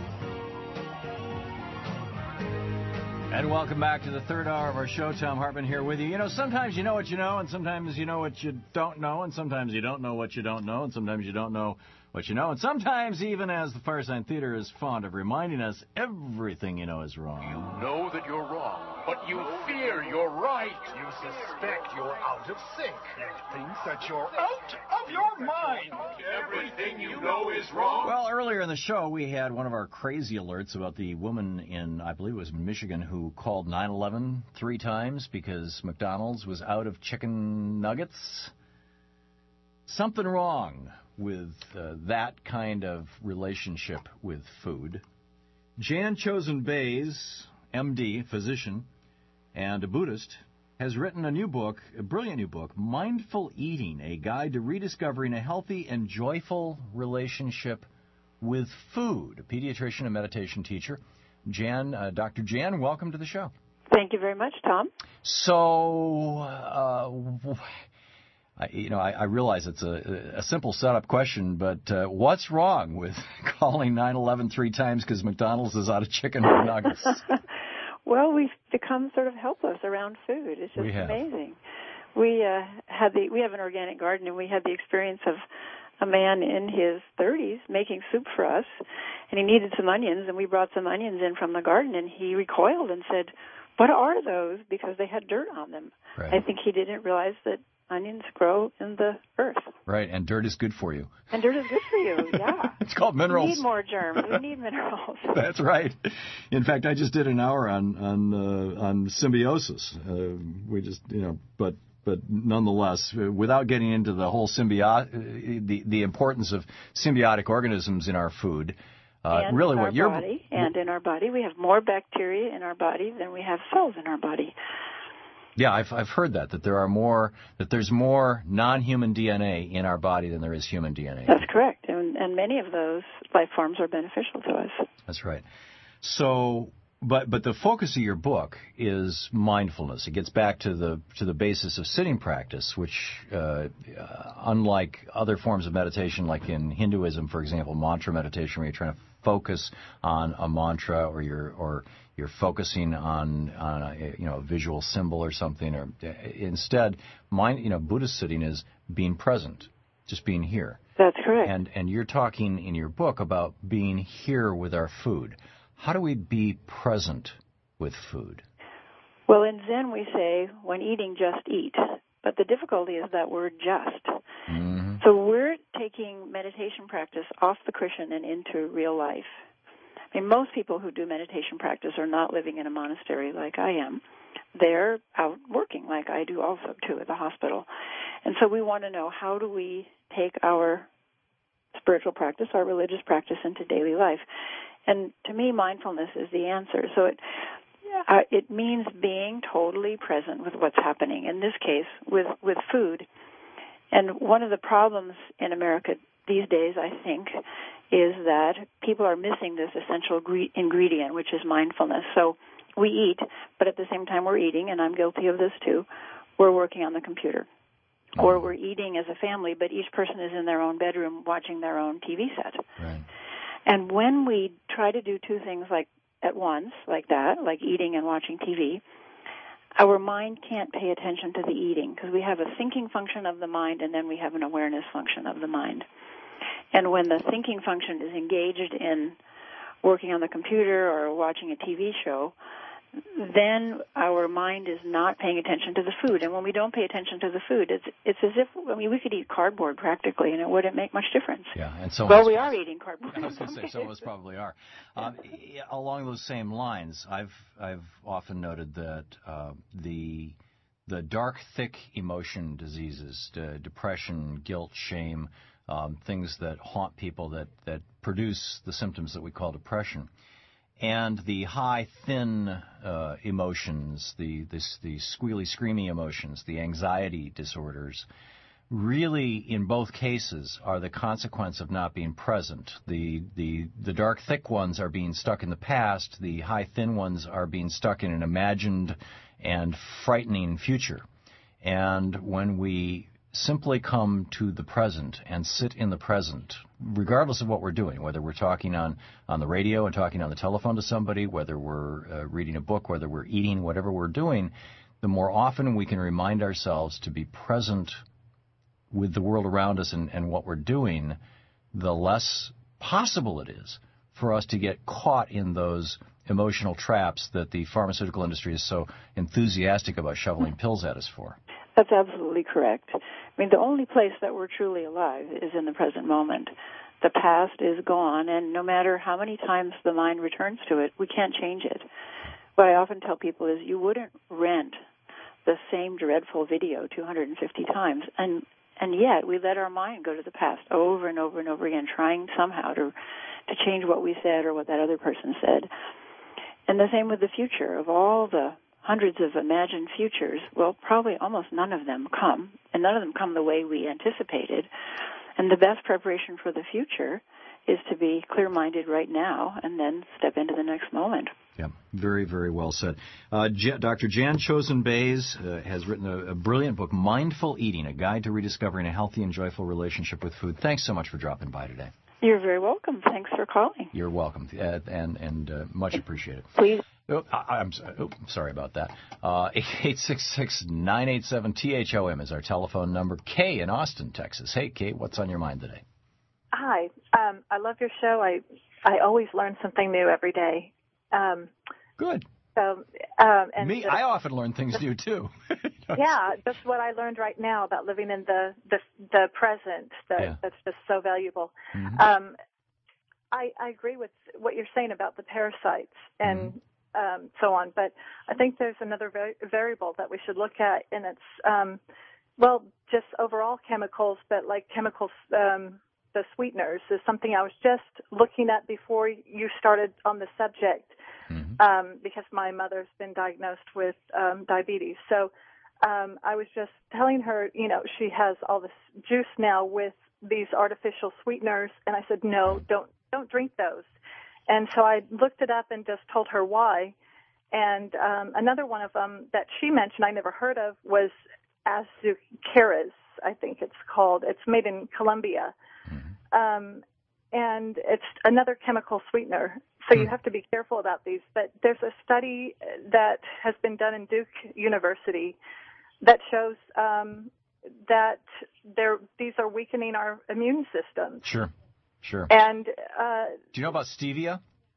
And welcome back to the third hour of our show. Thom Hartmann here with you. You know, sometimes you know what you know, and sometimes you know what you don't know, and sometimes you don't know what you don't know, and sometimes you don't know what you know, and sometimes, even as the Firesign Theater is fond of reminding us, everything you know is wrong. You know that you're wrong, but you fear you're right. You suspect you're out of sync. You think that you're out of your mind. Everything you know is wrong. Well, earlier in the show, we had one of our crazy alerts about the woman in, I believe it was Michigan, who called nine eleven three times because McDonald's was out of chicken nuggets. Something wrong with uh, that kind of relationship with food. Jan Chozen Bays, M D, physician, and a Buddhist, has written a new book, a brilliant new book, Mindful Eating, a guide to rediscovering a healthy and joyful relationship with food. A pediatrician and meditation teacher. Jan, uh, Doctor Jan, welcome to the show. Thank you very much, Tom. So, uh, I, you know, I, I realize it's a, a simple setup question, but uh, what's wrong with calling nine eleven three times because McDonald's is out of chicken nuggets? well, we've become sort of helpless around food. It's just we have. amazing. We uh, had the we have an organic garden, and we had the experience of a man in his thirties making soup for us, and he needed some onions, and we brought some onions in from the garden, and he recoiled and said, "What are those?" Because they had dirt on them. Right. I think he didn't realize that onions grow in the earth. Right, and dirt is good for you. And dirt is good for you, yeah. It's called minerals. We need more germs. We need minerals. That's right. In fact, I just did an hour on on uh, on symbiosis. Uh, we just, you know, but but nonetheless, uh, without getting into the whole symbiote, uh, the the importance of symbiotic organisms in our food. Uh, and really, in our what you're body, and in our body, we have more bacteria in our body than we have cells in our body. Yeah, I've I've heard that that there are more that there's more non-human D N A in our body than there is human D N A. That's correct, and and many of those life forms are beneficial to us. That's right. So, but but the focus of your book is mindfulness. It gets back to the to the basis of sitting practice, which, uh, uh, unlike other forms of meditation, like in Hinduism, for example, mantra meditation, where you're trying to focus on a mantra, or you're or you're focusing on, on a, you know, a visual symbol or something, or instead, mind, you know, Buddhist sitting is being present, just being here. That's correct. And and you're talking in your book about being here with our food. How do we be present with food? Well, in Zen we say, when eating, just eat. But the difficulty is that word just. Mm-hmm. So we're taking meditation practice off the cushion and into real life. I mean, most people who do meditation practice are not living in a monastery like I am. They're out working like I do also, too, at the hospital. And so we want to know, how do we take our spiritual practice, our religious practice, into daily life? And to me, mindfulness is the answer. So it uh, it means being totally present with what's happening, in this case, with, with food. And one of the problems in America these days, I think, is that people are missing this essential gre- ingredient, which is mindfulness. So we eat, but at the same time we're eating, and I'm guilty of this too, we're working on the computer. Or we're eating as a family, but each person is in their own bedroom watching their own T V set. Right. And when we try to do two things like at once, like that, like eating and watching T V, our mind can't pay attention to the eating, because we have a thinking function of the mind, and then we have an awareness function of the mind. And when the thinking function is engaged in working on the computer or watching a T V show, then our mind is not paying attention to the food. And when we don't pay attention to the food, it's it's as if, I mean, we could eat cardboard practically, and it wouldn't make much difference. Yeah, and so well, we are eating cardboard. I was going to say, some of us probably are. Um, along those same lines, I've I've often noted that uh, the the dark, thick emotion diseases, uh, depression, guilt, shame, um, things that haunt people that that produce the symptoms that we call depression. And the high, thin uh, emotions, the, this, the squealy, screamy emotions, the anxiety disorders, really, in both cases, are the consequence of not being present. The, the, the dark, thick ones are being stuck in the past. The high, thin ones are being stuck in an imagined and frightening future. And when we simply come to the present and sit in the present, regardless of what we're doing, whether we're talking on, on the radio and talking on the telephone to somebody, whether we're uh, reading a book, whether we're eating, whatever we're doing, the more often we can remind ourselves to be present with the world around us and, and what we're doing, the less possible it is for us to get caught in those emotional traps that the pharmaceutical industry is so enthusiastic about shoveling pills at us for. That's absolutely correct. I mean, the only place that we're truly alive is in the present moment. The past is gone, and no matter how many times the mind returns to it, we can't change it. What I often tell people is, you wouldn't rent the same dreadful video two hundred fifty times, and and yet we let our mind go to the past over and over and over again, trying somehow to to change what we said or what that other person said. And the same with the future. Of all the hundreds of imagined futures, well, probably almost none of them come, and none of them come the way we anticipated. And the best preparation for the future is to be clear-minded right now and then step into the next moment. Yeah, very, very well said. Uh, J- Doctor Jan Chozen-Bays uh, has written a, a brilliant book, Mindful Eating, A Guide to Rediscovering a Healthy and Joyful Relationship with Food. Thanks so much for dropping by today. You're very welcome. Thanks for calling. You're welcome, uh, and and uh, much appreciated. Please. Oh, I, I'm oh, sorry about that. Uh, eight six six, nine eight seven, T H O M is our telephone number. Kay in Austin, Texas. Hey, Kay, what's on your mind today? Hi. Um, I love your show. I I always learn something new every day. Um, Good. So, um, and Me, the, I often learn things new, too. Yeah, that's what I learned right now about living in the the, the present. That, Yeah. That's just so valuable. Mm-hmm. Um, I, I agree with what you're saying about the parasites and Mm-hmm. um, so on, but I think there's another va- variable that we should look at, and it's, um, well, just overall chemicals, but like chemicals, um, the sweeteners is something I was just looking at before you started on the subject, Mm-hmm. um, because my mother's been diagnosed with um, diabetes. So um, I was just telling her, you know, she has all this juice now with these artificial sweeteners, and I said, no, don't don't drink those. And so I looked it up and just told her why. And um, another one of them that she mentioned I never heard of was azucares, I think it's called. It's made in Colombia. Um, and it's another chemical sweetener. So you have to be careful about these. But there's a study that has been done in Duke University that shows um, that they're, these are weakening our immune system. Sure, sure. And uh, do you know about stevia?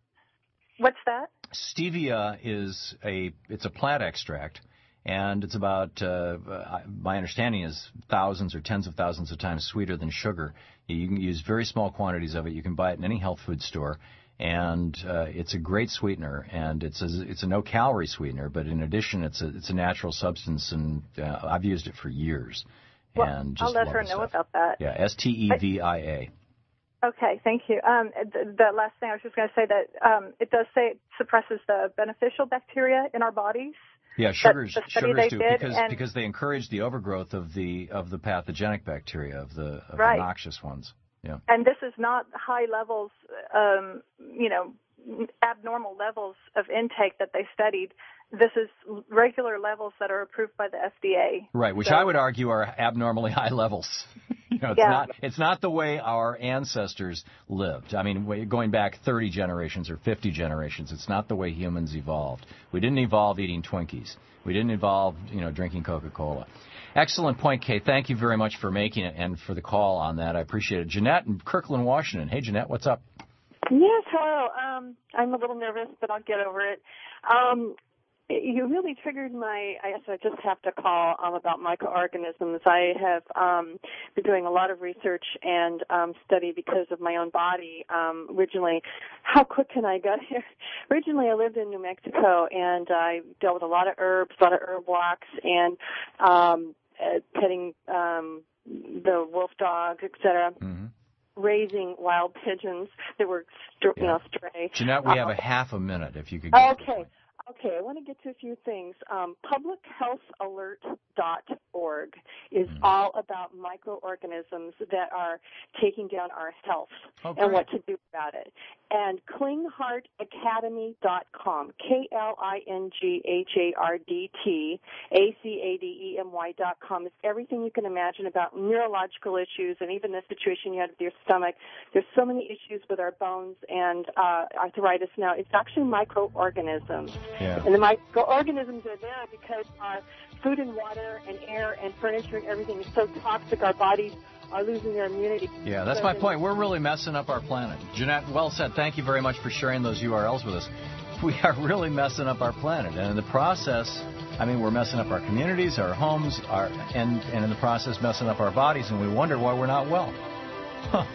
What's that? Stevia is a it's a plant extract, and it's about uh, my understanding is thousands or tens of thousands of times sweeter than sugar. You can use very small quantities of it. You can buy it in any health food store, and uh, it's a great sweetener. And it's a, it's a no calorie sweetener, but in addition, it's a it's a natural substance, and uh, I've used it for years. Well, and just I'll let love her the know stuff. about that. Yeah, S T E V I A. Okay, thank you. Um, the, the last thing I was just going to say that um, it does say it suppresses the beneficial bacteria in our bodies. Yeah, sugars the study sugars they do did, because and- because they encourage the overgrowth of the of the pathogenic bacteria of the, of Right. the noxious ones. Yeah. And this is not high levels, um, you know, abnormal levels of intake that they studied. This is regular levels that are approved by the F D A. Right, which So- I would argue are abnormally high levels. you know, it's Yeah. not it's not the way our ancestors lived. I mean, way- going back thirty generations or fifty generations, it's not the way humans evolved. We didn't evolve eating Twinkies. We didn't evolve, you know, drinking Coca-Cola. Excellent point, Kay. Thank you very much for making it and for the call on that. I appreciate it. Jeanette in Kirkland, Washington. Hey, Jeanette, what's up? Yes, hello. Um, I'm a little nervous, but I'll get over it. Um, you really triggered my, I guess I just have to call um, about microorganisms. I have um, been doing a lot of research and um, study because of my own body. Um, originally, how quick can I get here? Originally, I lived in New Mexico, and I dealt with a lot of herbs, a lot of herb walks, and um, uh, petting um, the wolf dog, et cetera. Mm-hmm. Raising wild pigeons that were, st- you know, stray. Jeanette, we have Uh, a half a minute if you could get Okay. Okay, I want to get to a few things. Um, public health alert dot org is Mm. all about microorganisms that are taking down our health Oh, and great. what to do about it. And Klinghardt Academy dot com, K L I N G H A R D T A C A D E M Y dot com is everything you can imagine about neurological issues and even the situation you had with your stomach. There's so many issues with our bones and uh, arthritis now. It's actually microorganisms. Yeah. And the microorganisms are there because our food and water and air and furniture and everything is so toxic, our bodies are losing their immunity. Yeah, that's So my then- point. We're really messing up our planet. Jeanette, well said. Thank you very much for sharing those U R Ls with us. We are really messing up our planet. And in the process, I mean, we're messing up our communities, our homes, our and, and in the process messing up our bodies, and we wonder why we're not well. Huh.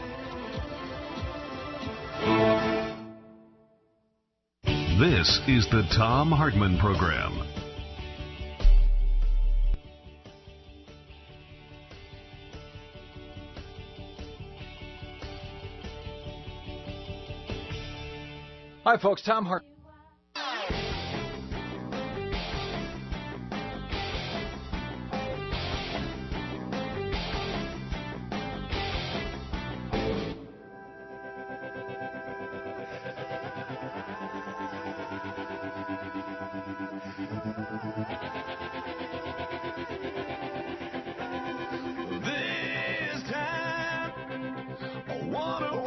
This is the Thom Hartmann Program. Hi, folks. Thom Hart. This time, I wanna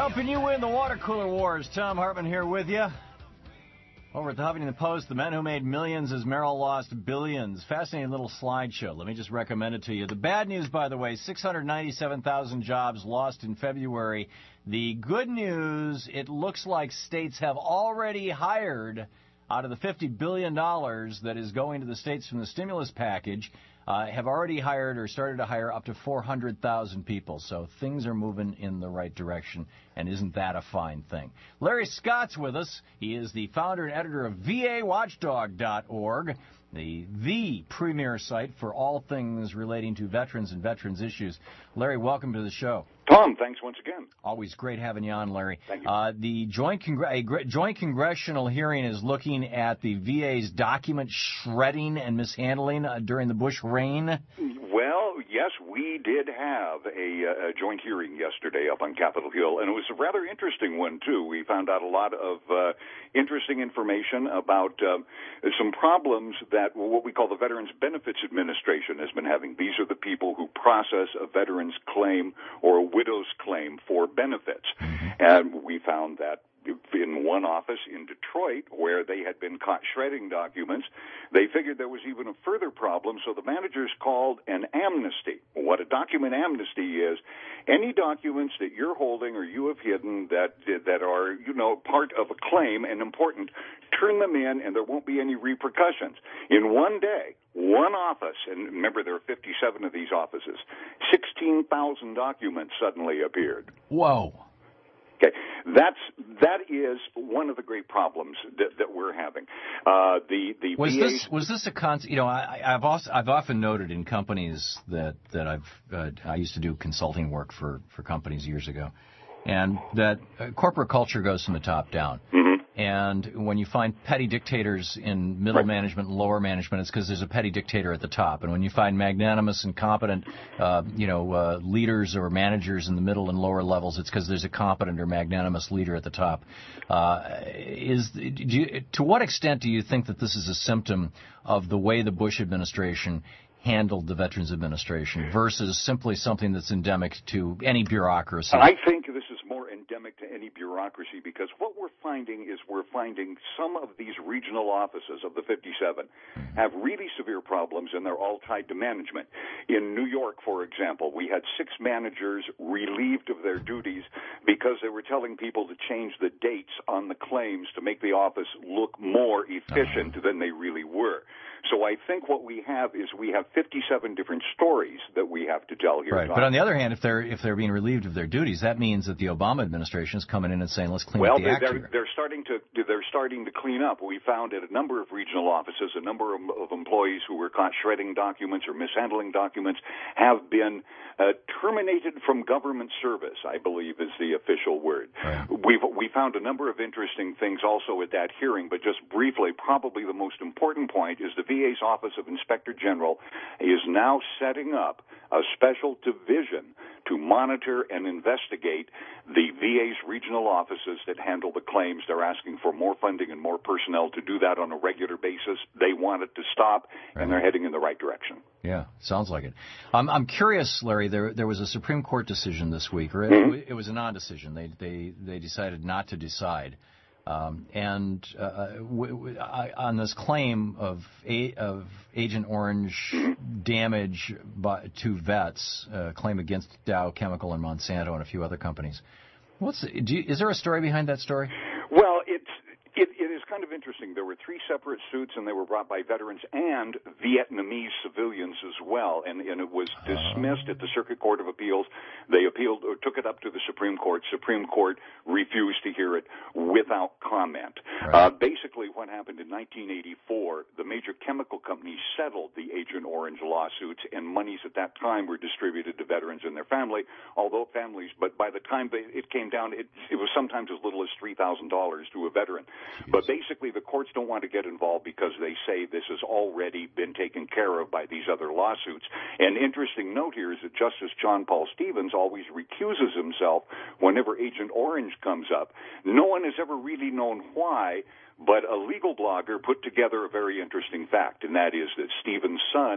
Helping you win the water cooler wars. Tom Hartman here with you. Over at the Huffington Post, the men who made millions as Merrill lost billions. Fascinating little slideshow. Let me just recommend it to you. The bad news, by the way, six hundred ninety-seven thousand jobs lost in February. The good news, it looks like states have already hired, out of the fifty billion dollars that is going to the states from the stimulus package, uh, have already hired or started to hire up to four hundred thousand people. So things are moving in the right direction, and isn't that a fine thing? Larry Scott's with us. He is the founder and editor of V A watchdog dot org, the, the premier site for all things relating to veterans and veterans issues. Larry, welcome to the show. Tom, thanks once again. Always great having you on, Larry. Thank you. Uh, the joint, congr- a gr- joint congressional hearing is looking at the V A's document shredding and mishandling uh, during the Bush reign. Well, yes, we did have a, a joint hearing yesterday up on Capitol Hill, and it was a rather interesting one, too. We found out a lot of uh, interesting information about uh, some problems that what we call the Veterans Benefits Administration has been having. These are the people who process a veteran's claim or a widow's claim for benefits. And we found that in one office in Detroit, where they had been caught shredding documents, they figured there was even a further problem, so the managers called an amnesty. What a document amnesty is, any documents that you're holding or you have hidden that that are, you know, part of a claim and important, turn them in and there won't be any repercussions. In one day, one office, and remember there are fifty-seven of these offices, sixteen thousand documents suddenly appeared. Whoa. Okay, that's that is one of the great problems that, that we're having. Uh, the the was V A this was this a concept? You know, I, I've also, I've often noted in companies that that I've uh, I used to do consulting work for for companies years ago, and that uh, corporate culture goes from the top down. Mm-hmm. And when you find petty dictators in middle right. management and lower management, it's because there's a petty dictator at the top. And when you find magnanimous and competent, uh, you know, uh, leaders or managers in the middle and lower levels, it's because there's a competent or magnanimous leader at the top. Uh, is do you, to what extent do you think that this is a symptom of the way the Bush administration handled the Veterans Administration versus simply something that's endemic to any bureaucracy? I think this is more endemic to any bureaucracy because what we're finding is we're finding some of these regional offices of the fifty-seven have really severe problems, and they're all tied to management. In New York, for example, we had six managers relieved of their duties because they were telling people to change the dates on the claims to make the office look more efficient than they really were. So I think what we have is we have fifty-seven different stories that we have to tell here. Right. Tom. But on the other hand, if they're if they're being relieved of their duties, that means that the Obama administration is coming in and saying, "Let's clean well, up the act they're, here." they're starting to they're starting to clean up. We found at a number of regional offices, a number of, of employees who were caught shredding documents or mishandling documents have been uh, terminated from government service, I believe is the official word. Right. We've we found a number of interesting things also at that hearing, but just briefly, probably the most important point is the V A's Office of Inspector General is now setting up a special division to monitor and investigate the V A's regional offices that handle the claims. They're asking for more funding and more personnel to do that on a regular basis. They want it to stop, right. and they're heading in the right direction. Yeah, sounds like it. Um, I'm curious, Larry. There there was a Supreme Court decision this week, or it, mm-hmm. it was a non-decision. They they they decided not to decide. Um, and uh, w- w- I, on this claim of a, of Agent Orange damage by, to vets, uh, claim against Dow Chemical and Monsanto and a few other companies. What's do you, is there a story behind that story? Well, it's it, it is kind of interesting. There were three separate suits, and they were brought by veterans and Vietnamese civilians as well, and, and it was dismissed at the Circuit Court of Appeals. They appealed or took it up to the Supreme Court. Supreme Court refused to hear it without comment. Right. Uh, basically, what happened in nineteen eighty-four, the major chemical companies settled the Agent Orange lawsuits, and monies at that time were distributed to veterans and their family, although families, but by the time they, it came down, it, it was sometimes as little as three thousand dollars to a veteran. Jeez. But basically, the courts don't want to get involved because they say this has already been taken care of by these other lawsuits. An interesting note here is that Justice John Paul Stevens always recuses himself whenever Agent Orange comes up. No one has ever really known why, but a legal blogger put together a very interesting fact, and that is that Stevens' son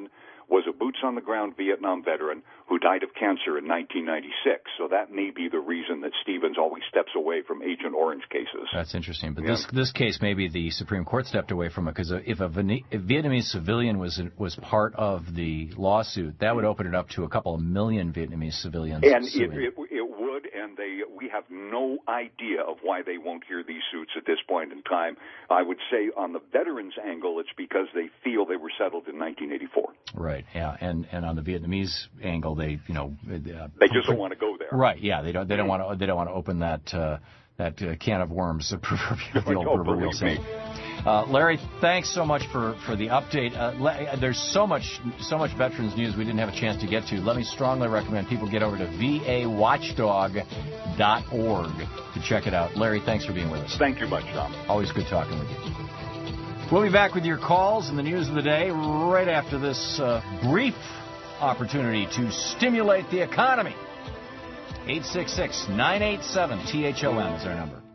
was a boots-on-the-ground Vietnam veteran who died of cancer in nineteen ninety-six. So that may be the reason that Stevens always steps away from Agent Orange cases. That's interesting. But yeah. this this case, maybe the Supreme Court stepped away from it, because if a Vene- if Vietnamese civilian was was part of the lawsuit, that would open it up to a couple of million Vietnamese civilians. And it, it, it would, and they we have no idea of why they won't hear these suits at this point in time. I would say on the veterans' angle, it's because they feel they were settled in nineteen eighty-four. Right. Yeah. And and on the Vietnamese angle, they you know uh, they just don't want to go there. Right. Yeah. They don't. They don't want to. They don't want to open that uh, that uh, can of worms. The proverbial, the old proverbial saying. Uh, Larry, thanks so much for, for the update. Uh, le- there's so much so much veterans news we didn't have a chance to get to. Let me strongly recommend people get over to v a watchdog dot org to check it out. Larry, thanks for being with us. Thank you much, Tom. Always good talking with you. We'll be back with your calls and the news of the day right after this uh, brief opportunity to stimulate the economy. eight six six, nine eight seven, T H O M is our number.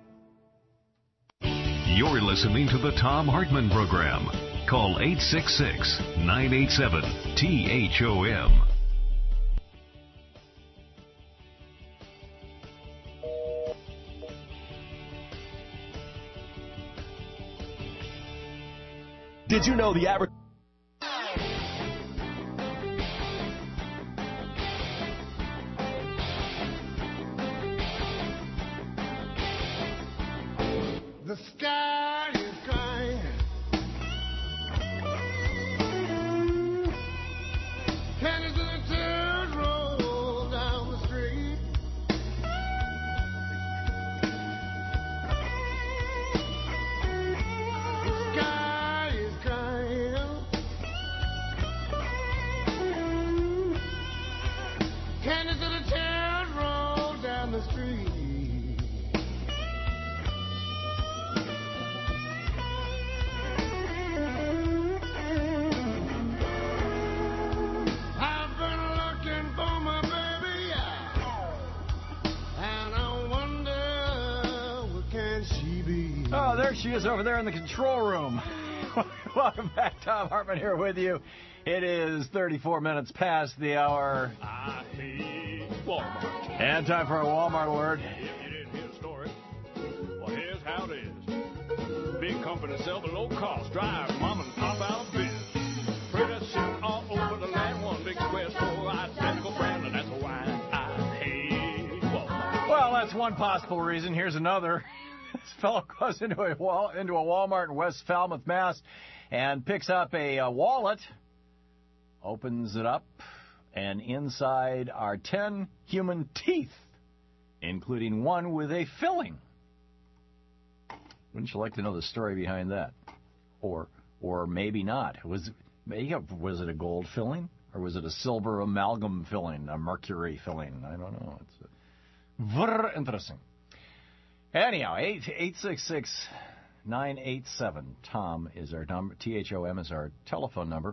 You're listening to the Tom Hartman Program. Call eight six six, nine eight seven, T H O M. Did you know the average... The sky is crying. Canyons and tears roll down the street. The sky is crying. Canyons and tears roll down the street. Oh, there she is over there in the control room. Welcome back. Tom Hartman here with you. It is thirty-four minutes past the hour. I hate Walmart. And time for our Walmart word. If you didn't hear the story, well, here's how it is. Big companies sell below cost, drive mom and pop out of business. Pretty soon all over the land, one big square store, identical brand, and that's why I hate Walmart. Well, that's one possible reason. Here's another. This fellow goes into a wall, into a Walmart in West Falmouth, Mass, and picks up a, a wallet, opens it up, and inside are ten human teeth, including one with a filling. Wouldn't you like to know the story behind that? Or or maybe not. Was was it a gold filling, or was it a silver amalgam filling, a mercury filling? I don't know. It's very interesting. Anyhow, eight six six, nine eight seven, Tom is our number. T H O M is our telephone number.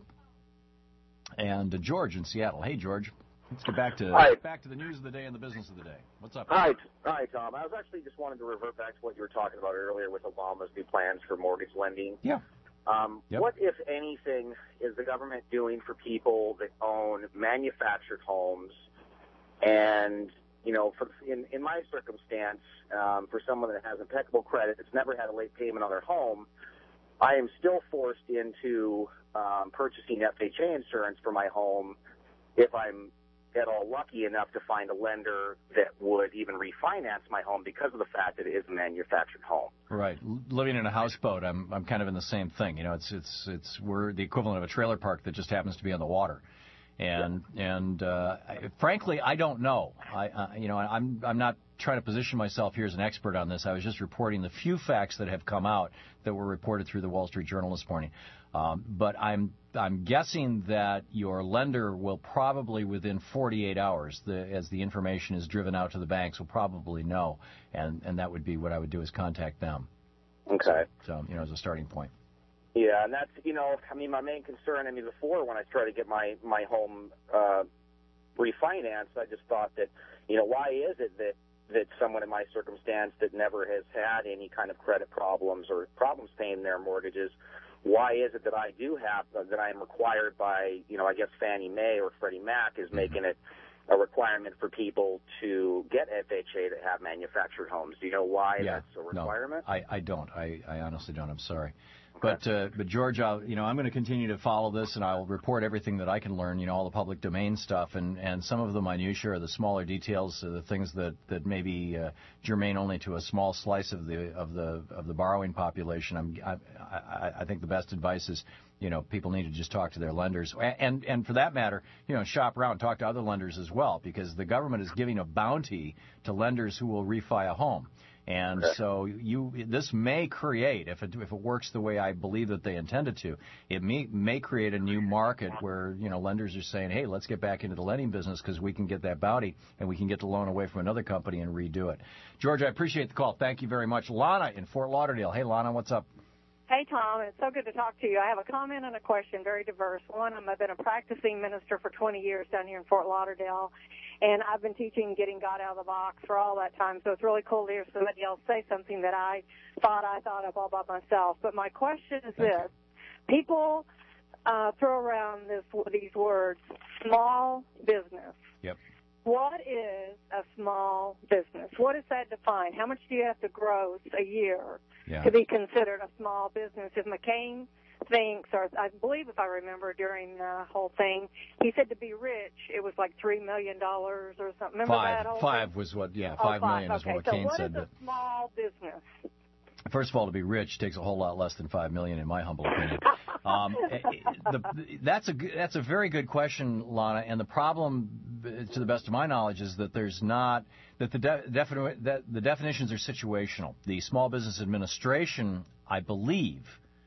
And uh, George in Seattle. Hey, George. Let's get back to Hi. back to the news of the day and the business of the day. What's up? Hi, hi, Tom. I was actually just wanted to revert back to what you were talking about earlier with Obama's new plans for mortgage lending. Yeah. Um, Yep. What, if anything, is the government doing for people that own manufactured homes? And, you know, for, in, in my circumstance, um, for someone that has impeccable credit that's never had a late payment on their home, I am still forced into um, purchasing F H A insurance for my home if I'm at all lucky enough to find a lender that would even refinance my home because of the fact that it is a manufactured home. Right. L- Living in a houseboat, I'm I'm kind of in the same thing. You know, it's it's it's we're the equivalent of a trailer park that just happens to be on the water. And and uh, I, frankly, I don't know. I uh, you know I'm I'm not trying to position myself here as an expert on this. I was just reporting the few facts that have come out that were reported through the Wall Street Journal this morning. Um, but I'm I'm guessing that your lender will probably within forty-eight hours, the, as the information is driven out to the banks, will probably know, and and that would be what I would do is contact them. Okay. So you know, as a starting point. Yeah, and that's, you know, I mean, my main concern, I mean, before when I tried to get my, my home uh, refinanced, I just thought that, you know, why is it that that someone in my circumstance that never has had any kind of credit problems or problems paying their mortgages, why is it that I do have, that I am required by, you know, I guess Fannie Mae or Freddie Mac is making it a requirement for people to get F H A to have manufactured homes? Do you know why yeah, that's a requirement? No, I, I don't. I, I honestly don't. I'm sorry. But, uh, but George, I'll, you know, I'm going to continue to follow this, and I'll report everything that I can learn, you know, all the public domain stuff, and, and some of the minutiae or the smaller details, uh, the things that, that may be uh, germane only to a small slice of the of the of the borrowing population. I'm, I, I, I think the best advice is, you know, people need to just talk to their lenders, and and for that matter, you know, shop around, talk to other lenders as well, because the government is giving a bounty to lenders who will refi a home. And okay. so you, this may create, if it if it works the way I believe that they intended to, it may may create a new market where, you know, lenders are saying, hey, let's get back into the lending business because we can get that bounty and we can get the loan away from another company and redo it. George, I appreciate the call. Thank you very much. Lana in Fort Lauderdale. Hey, Lana, what's up? Hey, Tom. It's so good to talk to you. I have a comment and a question, very diverse. One, I've been a practicing minister for twenty years down here in Fort Lauderdale, and I've been teaching Getting God Out of the Box for all that time, so it's really cool to hear somebody else say something that I thought I thought of all by myself. But my question is this. People uh, throw around this these words, small business. Yep. What is a small business? What is that defined? How much do you have to gross a year yeah. to be considered a small business? If McCain thinks, or I believe if I remember during the whole thing, he said to be rich, it was like three million dollars or something. Remember five, that whole Five thing? was what, yeah, oh, five, five million okay. is what so McCain what said. What is a small business? First of all, to be rich takes a whole lot less than five million, in my humble opinion. um, the, that's a that's a very good question, Lana. And the problem, to the best of my knowledge, is that there's not that the de- defini- that the definitions are situational. The Small Business Administration, I believe,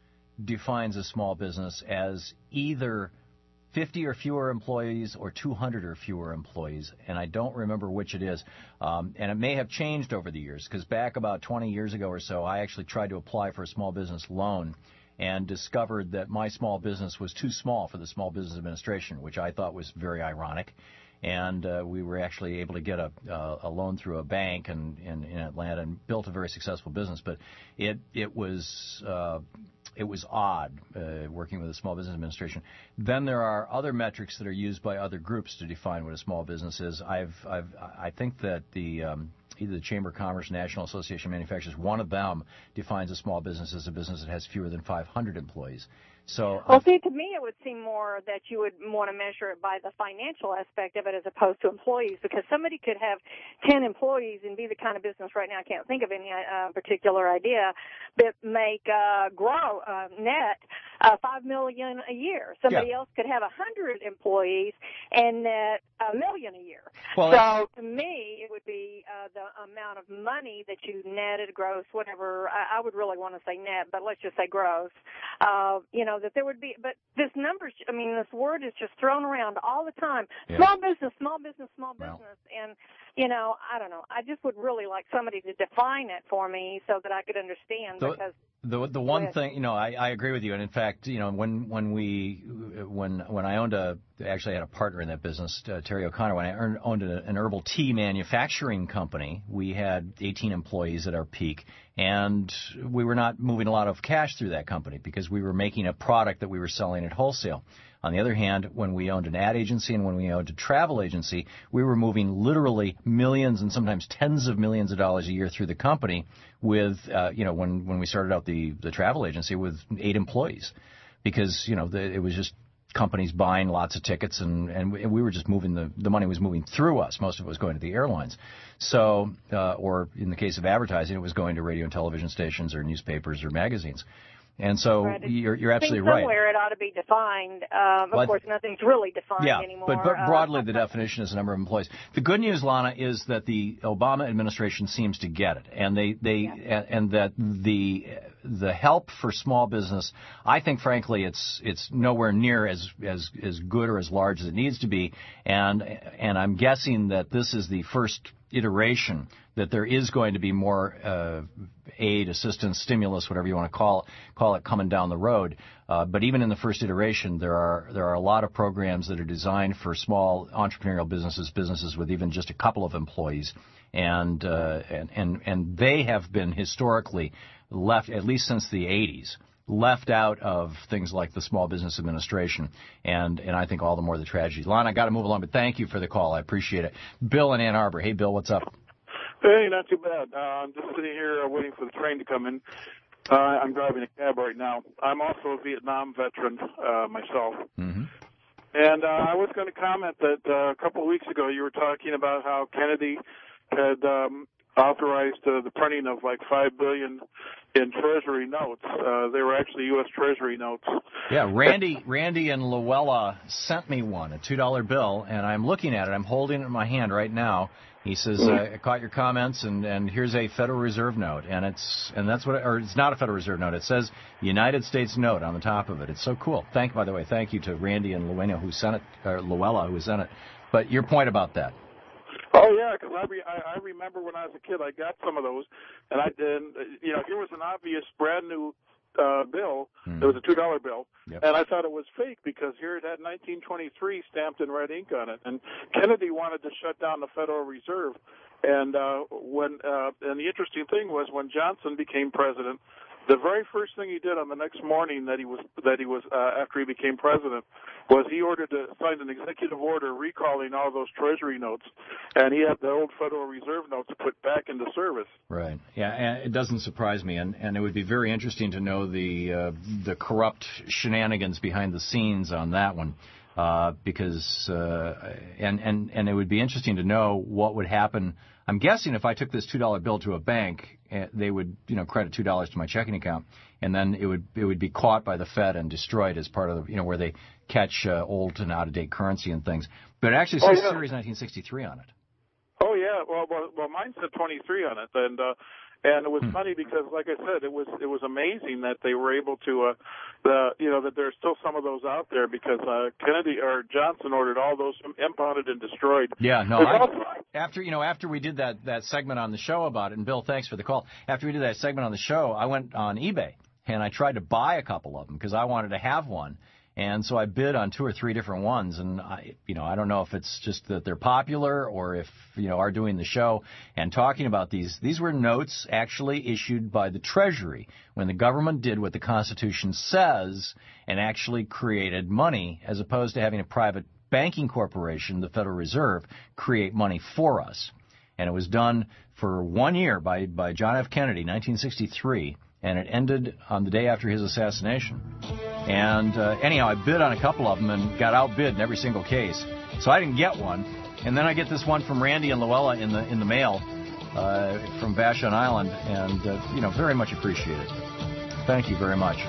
defines a small business as either fifty or fewer employees or two hundred or fewer employees, and I don't remember which it is. Um, and it may have changed over the years, because back about twenty years ago or so, I actually tried to apply for a small business loan and discovered that my small business was too small for the Small Business Administration, which I thought was very ironic. And uh, we were actually able to get a, uh, a loan through a bank in, in, in Atlanta and built a very successful business. But it it was uh, it was odd uh, working with the Small Business Administration. Then there are other metrics that are used by other groups to define what a small business is. I've I've I think that the um, either the Chamber of Commerce, National Association of Manufacturers, one of them defines a small business as a business that has fewer than five hundred employees. So, well, see, to me, it would seem more that you would want to measure it by the financial aspect of it as opposed to employees, because somebody could have ten employees and be the kind of business right now, I can't think of any uh, particular idea, that make uh, grow uh, net uh, five million dollars a year. Somebody yeah. else could have one hundred employees and net a million a year. Well, so, to me, it would be uh, the amount of money that you netted, gross, whatever. I, I would really want to say net, but let's just say gross. Uh, you know, that there would be, but this number, I mean, this word is just thrown around all the time. Yeah. Small business, small business, small business. Well. And, you know, I don't know. I just would really like somebody to define it for me so that I could understand. The, because the the one thing, you know, I, I agree with you. And in fact, you know, when when we when when I owned a actually I had a partner in that business, uh, Terry O'Connor. When I earned, owned a, an herbal tea manufacturing company, we had eighteen employees at our peak, and we were not moving a lot of cash through that company because we were making a product that we were selling at wholesale. On the other hand, when we owned an ad agency and when we owned a travel agency, we were moving literally millions and sometimes tens of millions of dollars a year through the company with, uh, you know, when, when we started out the, the travel agency with eight employees because, you know, the, it was just companies buying lots of tickets and, and we were just moving the, the money was moving through us. Most of it was going to the airlines. So, uh, or in the case of advertising, it was going to radio and television stations or newspapers or magazines. And so right. you're, you're absolutely somewhere right. Somewhere it ought to be defined. Um, of but, course, nothing's really defined yeah, anymore. But, but broadly, uh, the definition is the number of employees. The good news, Lana, is that the Obama administration seems to get it, and they, they yeah. and that the the help for small business, I think, frankly, it's it's nowhere near as as as good or as large as it needs to be, and and I'm guessing that this is the first iteration that there is going to be more uh, aid, assistance, stimulus, whatever you want to call call it, coming down the road. Uh, but even in the first iteration, there are there are a lot of programs that are designed for small entrepreneurial businesses, businesses with even just a couple of employees. and uh, and and and they have been historically left, at least since the eighties, left out of things like the Small Business Administration, and and I think all the more the tragedy. Lon, I got to move along, but thank you for the call. I appreciate it. Bill in Ann Arbor. Hey, Bill, what's up? Hey, not too bad. Uh, I'm just sitting here uh, waiting for the train to come in. Uh, I'm driving a cab right now. I'm also a Vietnam veteran uh, myself. Mm-hmm. And uh, I was going to comment that uh, a couple of weeks ago you were talking about how Kennedy had um, authorized uh, the printing of like five billion dollars in Treasury notes. Uh, they were actually U S Treasury notes. Yeah, Randy, Randy and Luella sent me one, a two dollar bill, and I'm looking at it. I'm holding it in my hand right now. He says, uh, I caught your comments, and, and here's a Federal Reserve note, and it's and that's what, it, or it's not a Federal Reserve note. It says United States note on the top of it. It's so cool. Thank, by the way, thank you to Randy and Luella who sent it, or Luella who sent it. But your point about that. Oh yeah, because I, re- I I remember when I was a kid, I got some of those, and I and you know here was an obvious brand new uh, bill. Mm. It was a two dollar bill, yep. and I thought it was fake because here it had nineteen twenty-three stamped in red ink on it. And Kennedy wanted to shut down the Federal Reserve, and uh, when uh, and the interesting thing was when Johnson became president, the very first thing he did on the next morning that he was that he was uh, after he became president was he ordered to sign an executive order recalling all those Treasury notes, and he had the old Federal Reserve notes put back into service. Right. Yeah, and it doesn't surprise me, and, and it would be very interesting to know the uh, the corrupt shenanigans behind the scenes on that one, uh, because uh, and and and it would be interesting to know what would happen. I'm guessing if I took this two dollar bill to a bank, they would, you know, credit two dollars to my checking account, and then it would it would be caught by the Fed and destroyed as part of the, you know, where they catch uh, old and out of date currency and things. But it actually says oh, yeah. Series nineteen sixty-three on it. Oh yeah, well, well, well mine said twenty-three on it, and uh, and it was hmm. funny because, like I said, it was it was amazing that they were able to, uh, the you know, that there's still some of those out there because uh, Kennedy or Johnson ordered all those impounded and destroyed. Yeah, no. I, after you know, after we did that that segment on the show about it, and Bill, thanks for the call. After we did that segment on the show, I went on eBay and I tried to buy a couple of them because I wanted to have one. And so I bid on two or three different ones, and I, you know, I don't know if it's just that they're popular or if, you know, are doing the show and talking about these. These were notes actually issued by the Treasury when the government did what the Constitution says and actually created money, as opposed to having a private banking corporation, the Federal Reserve, create money for us. And it was done for one year by, by John F. Kennedy, nineteen sixty-three. And it ended on the day after his assassination. And uh, anyhow, I bid on a couple of them and got outbid in every single case. So I didn't get one. And then I get this one from Randy and Luella in the in the mail uh, from Vashon Island, and uh, you know, very much appreciate it. Thank you very much.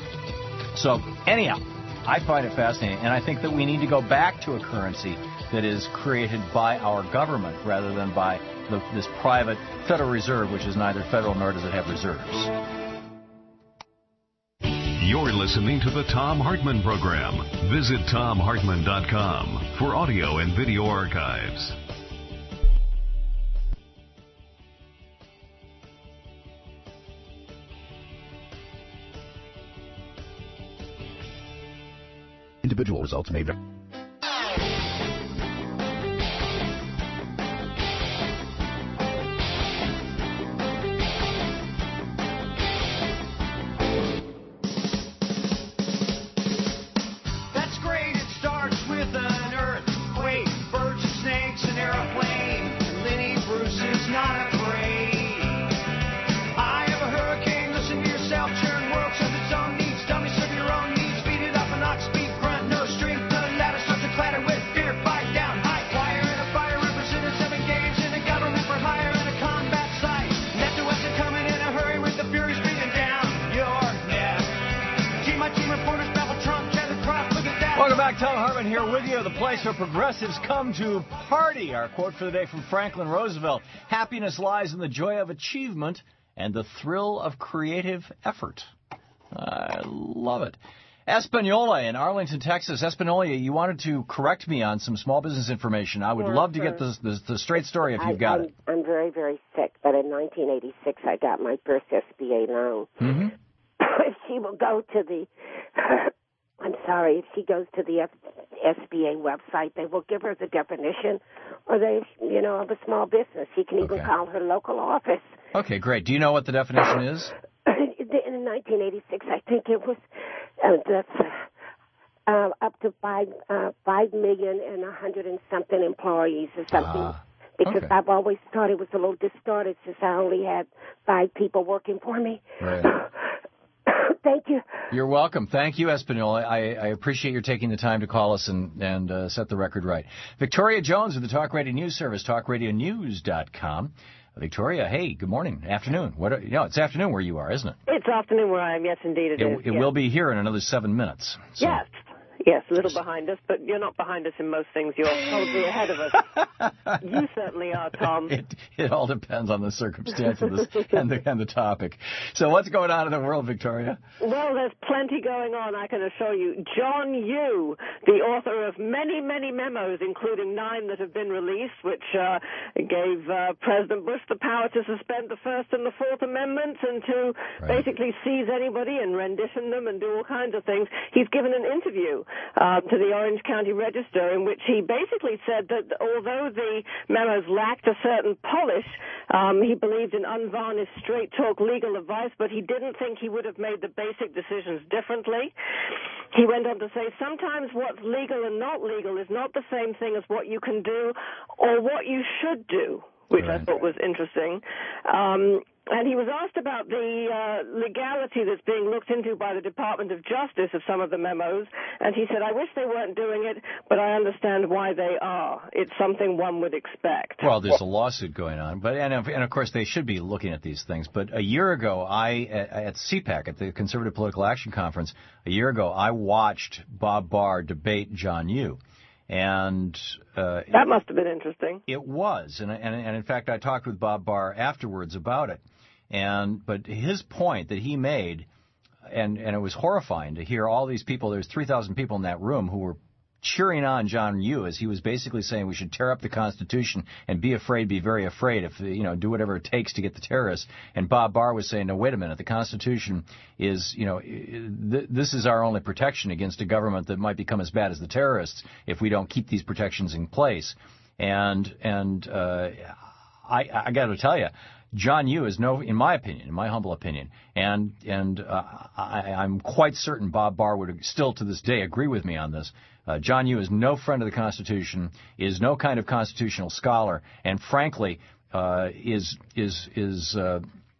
So anyhow, I find it fascinating, and I think that we need to go back to a currency that is created by our government rather than by the, this private Federal Reserve, which is neither federal nor does it have reserves. You're listening to the Thom Hartmann Program. Visit Thom Hartmann dot com for audio and video archives. Individual results may vary. Where progressives come to party. Our quote for the day from Franklin Roosevelt: happiness lies in the joy of achievement and the thrill of creative effort. I love it. Espanola in Arlington, Texas. Espanola, you wanted to correct me on some small business information. I would yeah, love to sure. get the, the, the straight story if I, you've got I'm, it. I'm very, very sick, but in nineteen eighty-six I got my first S B A loan. Mm-hmm. If she will go to the... I'm sorry, if she goes to the F- S B A website, they will give her the definition or they, you know, of a small business. He can even Okay. call her local office. Okay, great. Do you know what the definition is? In nineteen eighty-six, I think it was uh, that's uh, uh, up to five uh, five million and a hundred and something employees or something. Ah, because okay. I've always thought it was a little distorted since I only had five people working for me. Right. Thank you. You're welcome. Thank you, Espanola. I, I appreciate your taking the time to call us and, and uh, set the record right. Victoria Jones with the Talk Radio News Service, talk radio news dot com. Victoria, hey, good morning, afternoon. What? Are, you know, it's afternoon where you are, isn't it? It's afternoon where I am. Yes, indeed it, It, is. it yes. will be here in another seven minutes. So. Yes. Yes, a little behind us, but you're not behind us in most things. You're probably ahead of us. You certainly are, Tom. It, it all depends on the circumstance of this and the, and the topic. So what's going on in the world, Victoria? Well, there's plenty going on, I can assure you. John Yoo, the author of many, many memos, including nine that have been released, which uh, gave uh, President Bush the power to suspend the First and the Fourth Amendments and to Right. basically seize anybody and rendition them and do all kinds of things. He's given an interview uh, to the Orange County Register in which he basically said that although the memos lacked a certain polish, um, he believed in unvarnished, straight-talk legal advice, but he didn't think he would have made the basic decisions differently. He went on to say, sometimes what's legal and not legal is not the same thing as what you can do or what you should do, which Right. I thought was interesting. Um, and he was asked about the uh, legality that's being looked into by the Department of Justice of some of the memos, and he said, I wish they weren't doing it, but I understand why they are. It's something one would expect. Well, there's a lawsuit going on, but and of, and of course they should be looking at these things. But a year ago, I at, at C PAC, at the Conservative Political Action Conference, a year ago, I watched Bob Barr debate John Yoo. And uh, that must have been interesting. It was, and, and and in fact, I talked with Bob Barr afterwards about it. And but his point that he made, and and it was horrifying to hear all these people. There's three thousand people in that room who were cheering on John Yoo as he was basically saying we should tear up the Constitution and be afraid, be very afraid, if you know, do whatever it takes to get the terrorists. And Bob Barr was saying, no, wait a minute, the Constitution is, you know, th- this is our only protection against a government that might become as bad as the terrorists if we don't keep these protections in place. And and uh, I, I got to tell you, John Yoo is no, in my opinion, in my humble opinion, and and uh, I, I'm quite certain Bob Barr would still to this day agree with me on this. Uh, John Yoo is no friend of the Constitution, is no kind of constitutional scholar, and frankly, uh, is is is uh,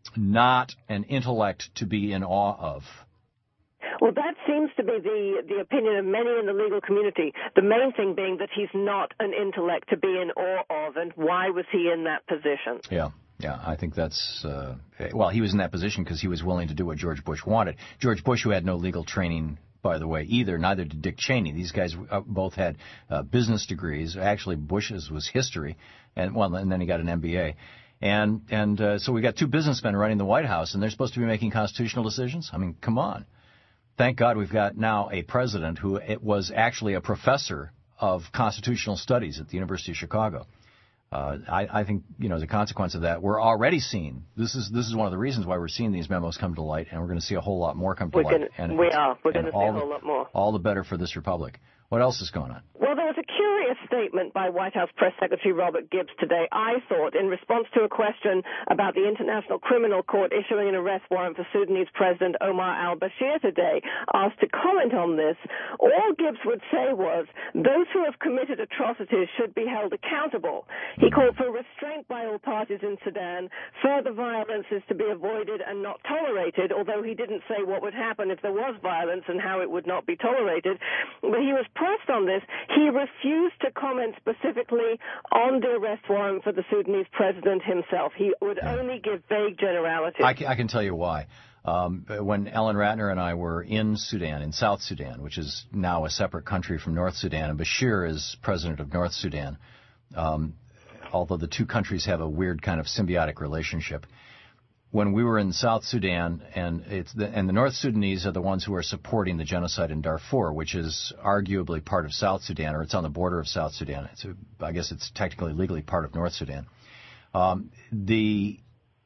not an intellect to be in awe of. Well, that seems to be the, the opinion of many in the legal community, the main thing being that he's not an intellect to be in awe of, and why was he in that position? Yeah. Yeah, I think that's, uh, well, he was in that position because he was willing to do what George Bush wanted. George Bush, who had no legal training, by the way, either, neither did Dick Cheney. These guys uh, both had uh, business degrees. Actually, Bush's was history, and well, and then he got an M B A. And and uh, so we got two businessmen running the White House, and they're supposed to be making constitutional decisions? I mean, come on. Thank God we've got now a president who it was actually a professor of constitutional studies at the University of Chicago. Uh, I, I think, you know, as a consequence of that, we're already seeing, this is this is one of the reasons why we're seeing these memos come to light, and we're going to see a whole lot more come to We're light. gonna, and we are. We're going to see a the, whole lot more. All the better for this republic. What else is going on? Well, there was a curious statement by White House Press Secretary Robert Gibbs today, I thought, in response to a question about the International Criminal Court issuing an arrest warrant for Sudanese President Omar al-Bashir today, asked to comment on this. All Gibbs would say was, those who have committed atrocities should be held accountable. He called for restraint by all parties in Sudan. Further violence is to be avoided and not tolerated, although he didn't say what would happen if there was violence and how it would not be tolerated. But he was pressed on this. He refused to comment specifically on the arrest warrant for the Sudanese president himself. He would yeah. only give vague generalities. I can, I can tell you why. Um, when Ellen Ratner and I were in Sudan, in South Sudan, which is now a separate country from North Sudan, and Bashir is president of North Sudan, um, although the two countries have a weird kind of symbiotic relationship. When we were in South Sudan, and it's the, and the North Sudanese are the ones who are supporting the genocide in Darfur, which is arguably part of South Sudan, or it's on the border of South Sudan. It's a, I guess it's technically legally part of North Sudan. Um, the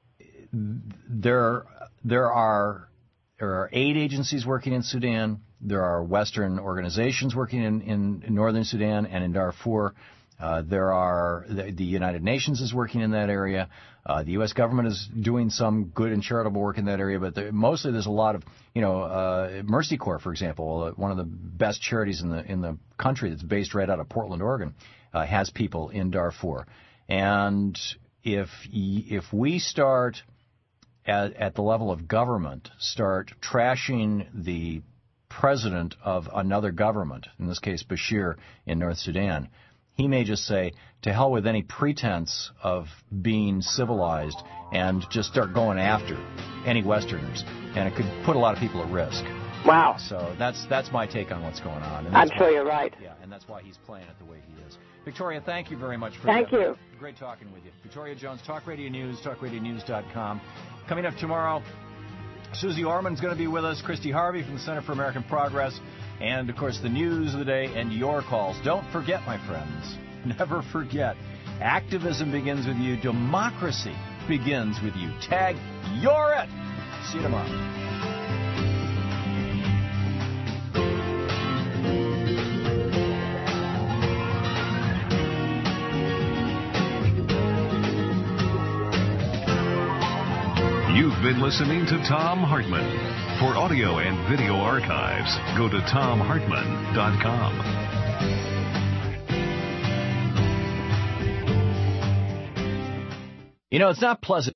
there there are there are aid agencies working in Sudan. There are Western organizations working in, in, in northern Sudan and in Darfur. Uh, there are the, the United Nations is working in that area. Uh, the U S government is doing some good and charitable work in that area, but there, mostly there's a lot of, you know, uh, Mercy Corps, for example, uh, one of the best charities in the in the country that's based right out of Portland, Oregon, uh, has people in Darfur. And if if we start at, at the level of government, start trashing the president of another government, in this case Bashir in North Sudan, he may just say, to hell with any pretense of being civilized, and just start going after any Westerners. And it could put a lot of people at risk. Wow. So that's that's my take on what's going on. And I'm that's sure why, you're right. Yeah, and that's why he's playing it the way he is. Victoria, thank you very much for Thank that. you. Great talking with you. Victoria Jones, Talk Radio News, talk radio news dot com. Coming up tomorrow, Susie Orman's going to be with us, Christy Harvey from the Center for American Progress, and, of course, the news of the day and your calls. Don't forget, my friends, never forget, activism begins with you. Democracy begins with you. Tag, you're it. See you tomorrow. You've been listening to Thom Hartmann. For audio and video archives, go to Thom Hartmann dot com. You know, it's not pleasant.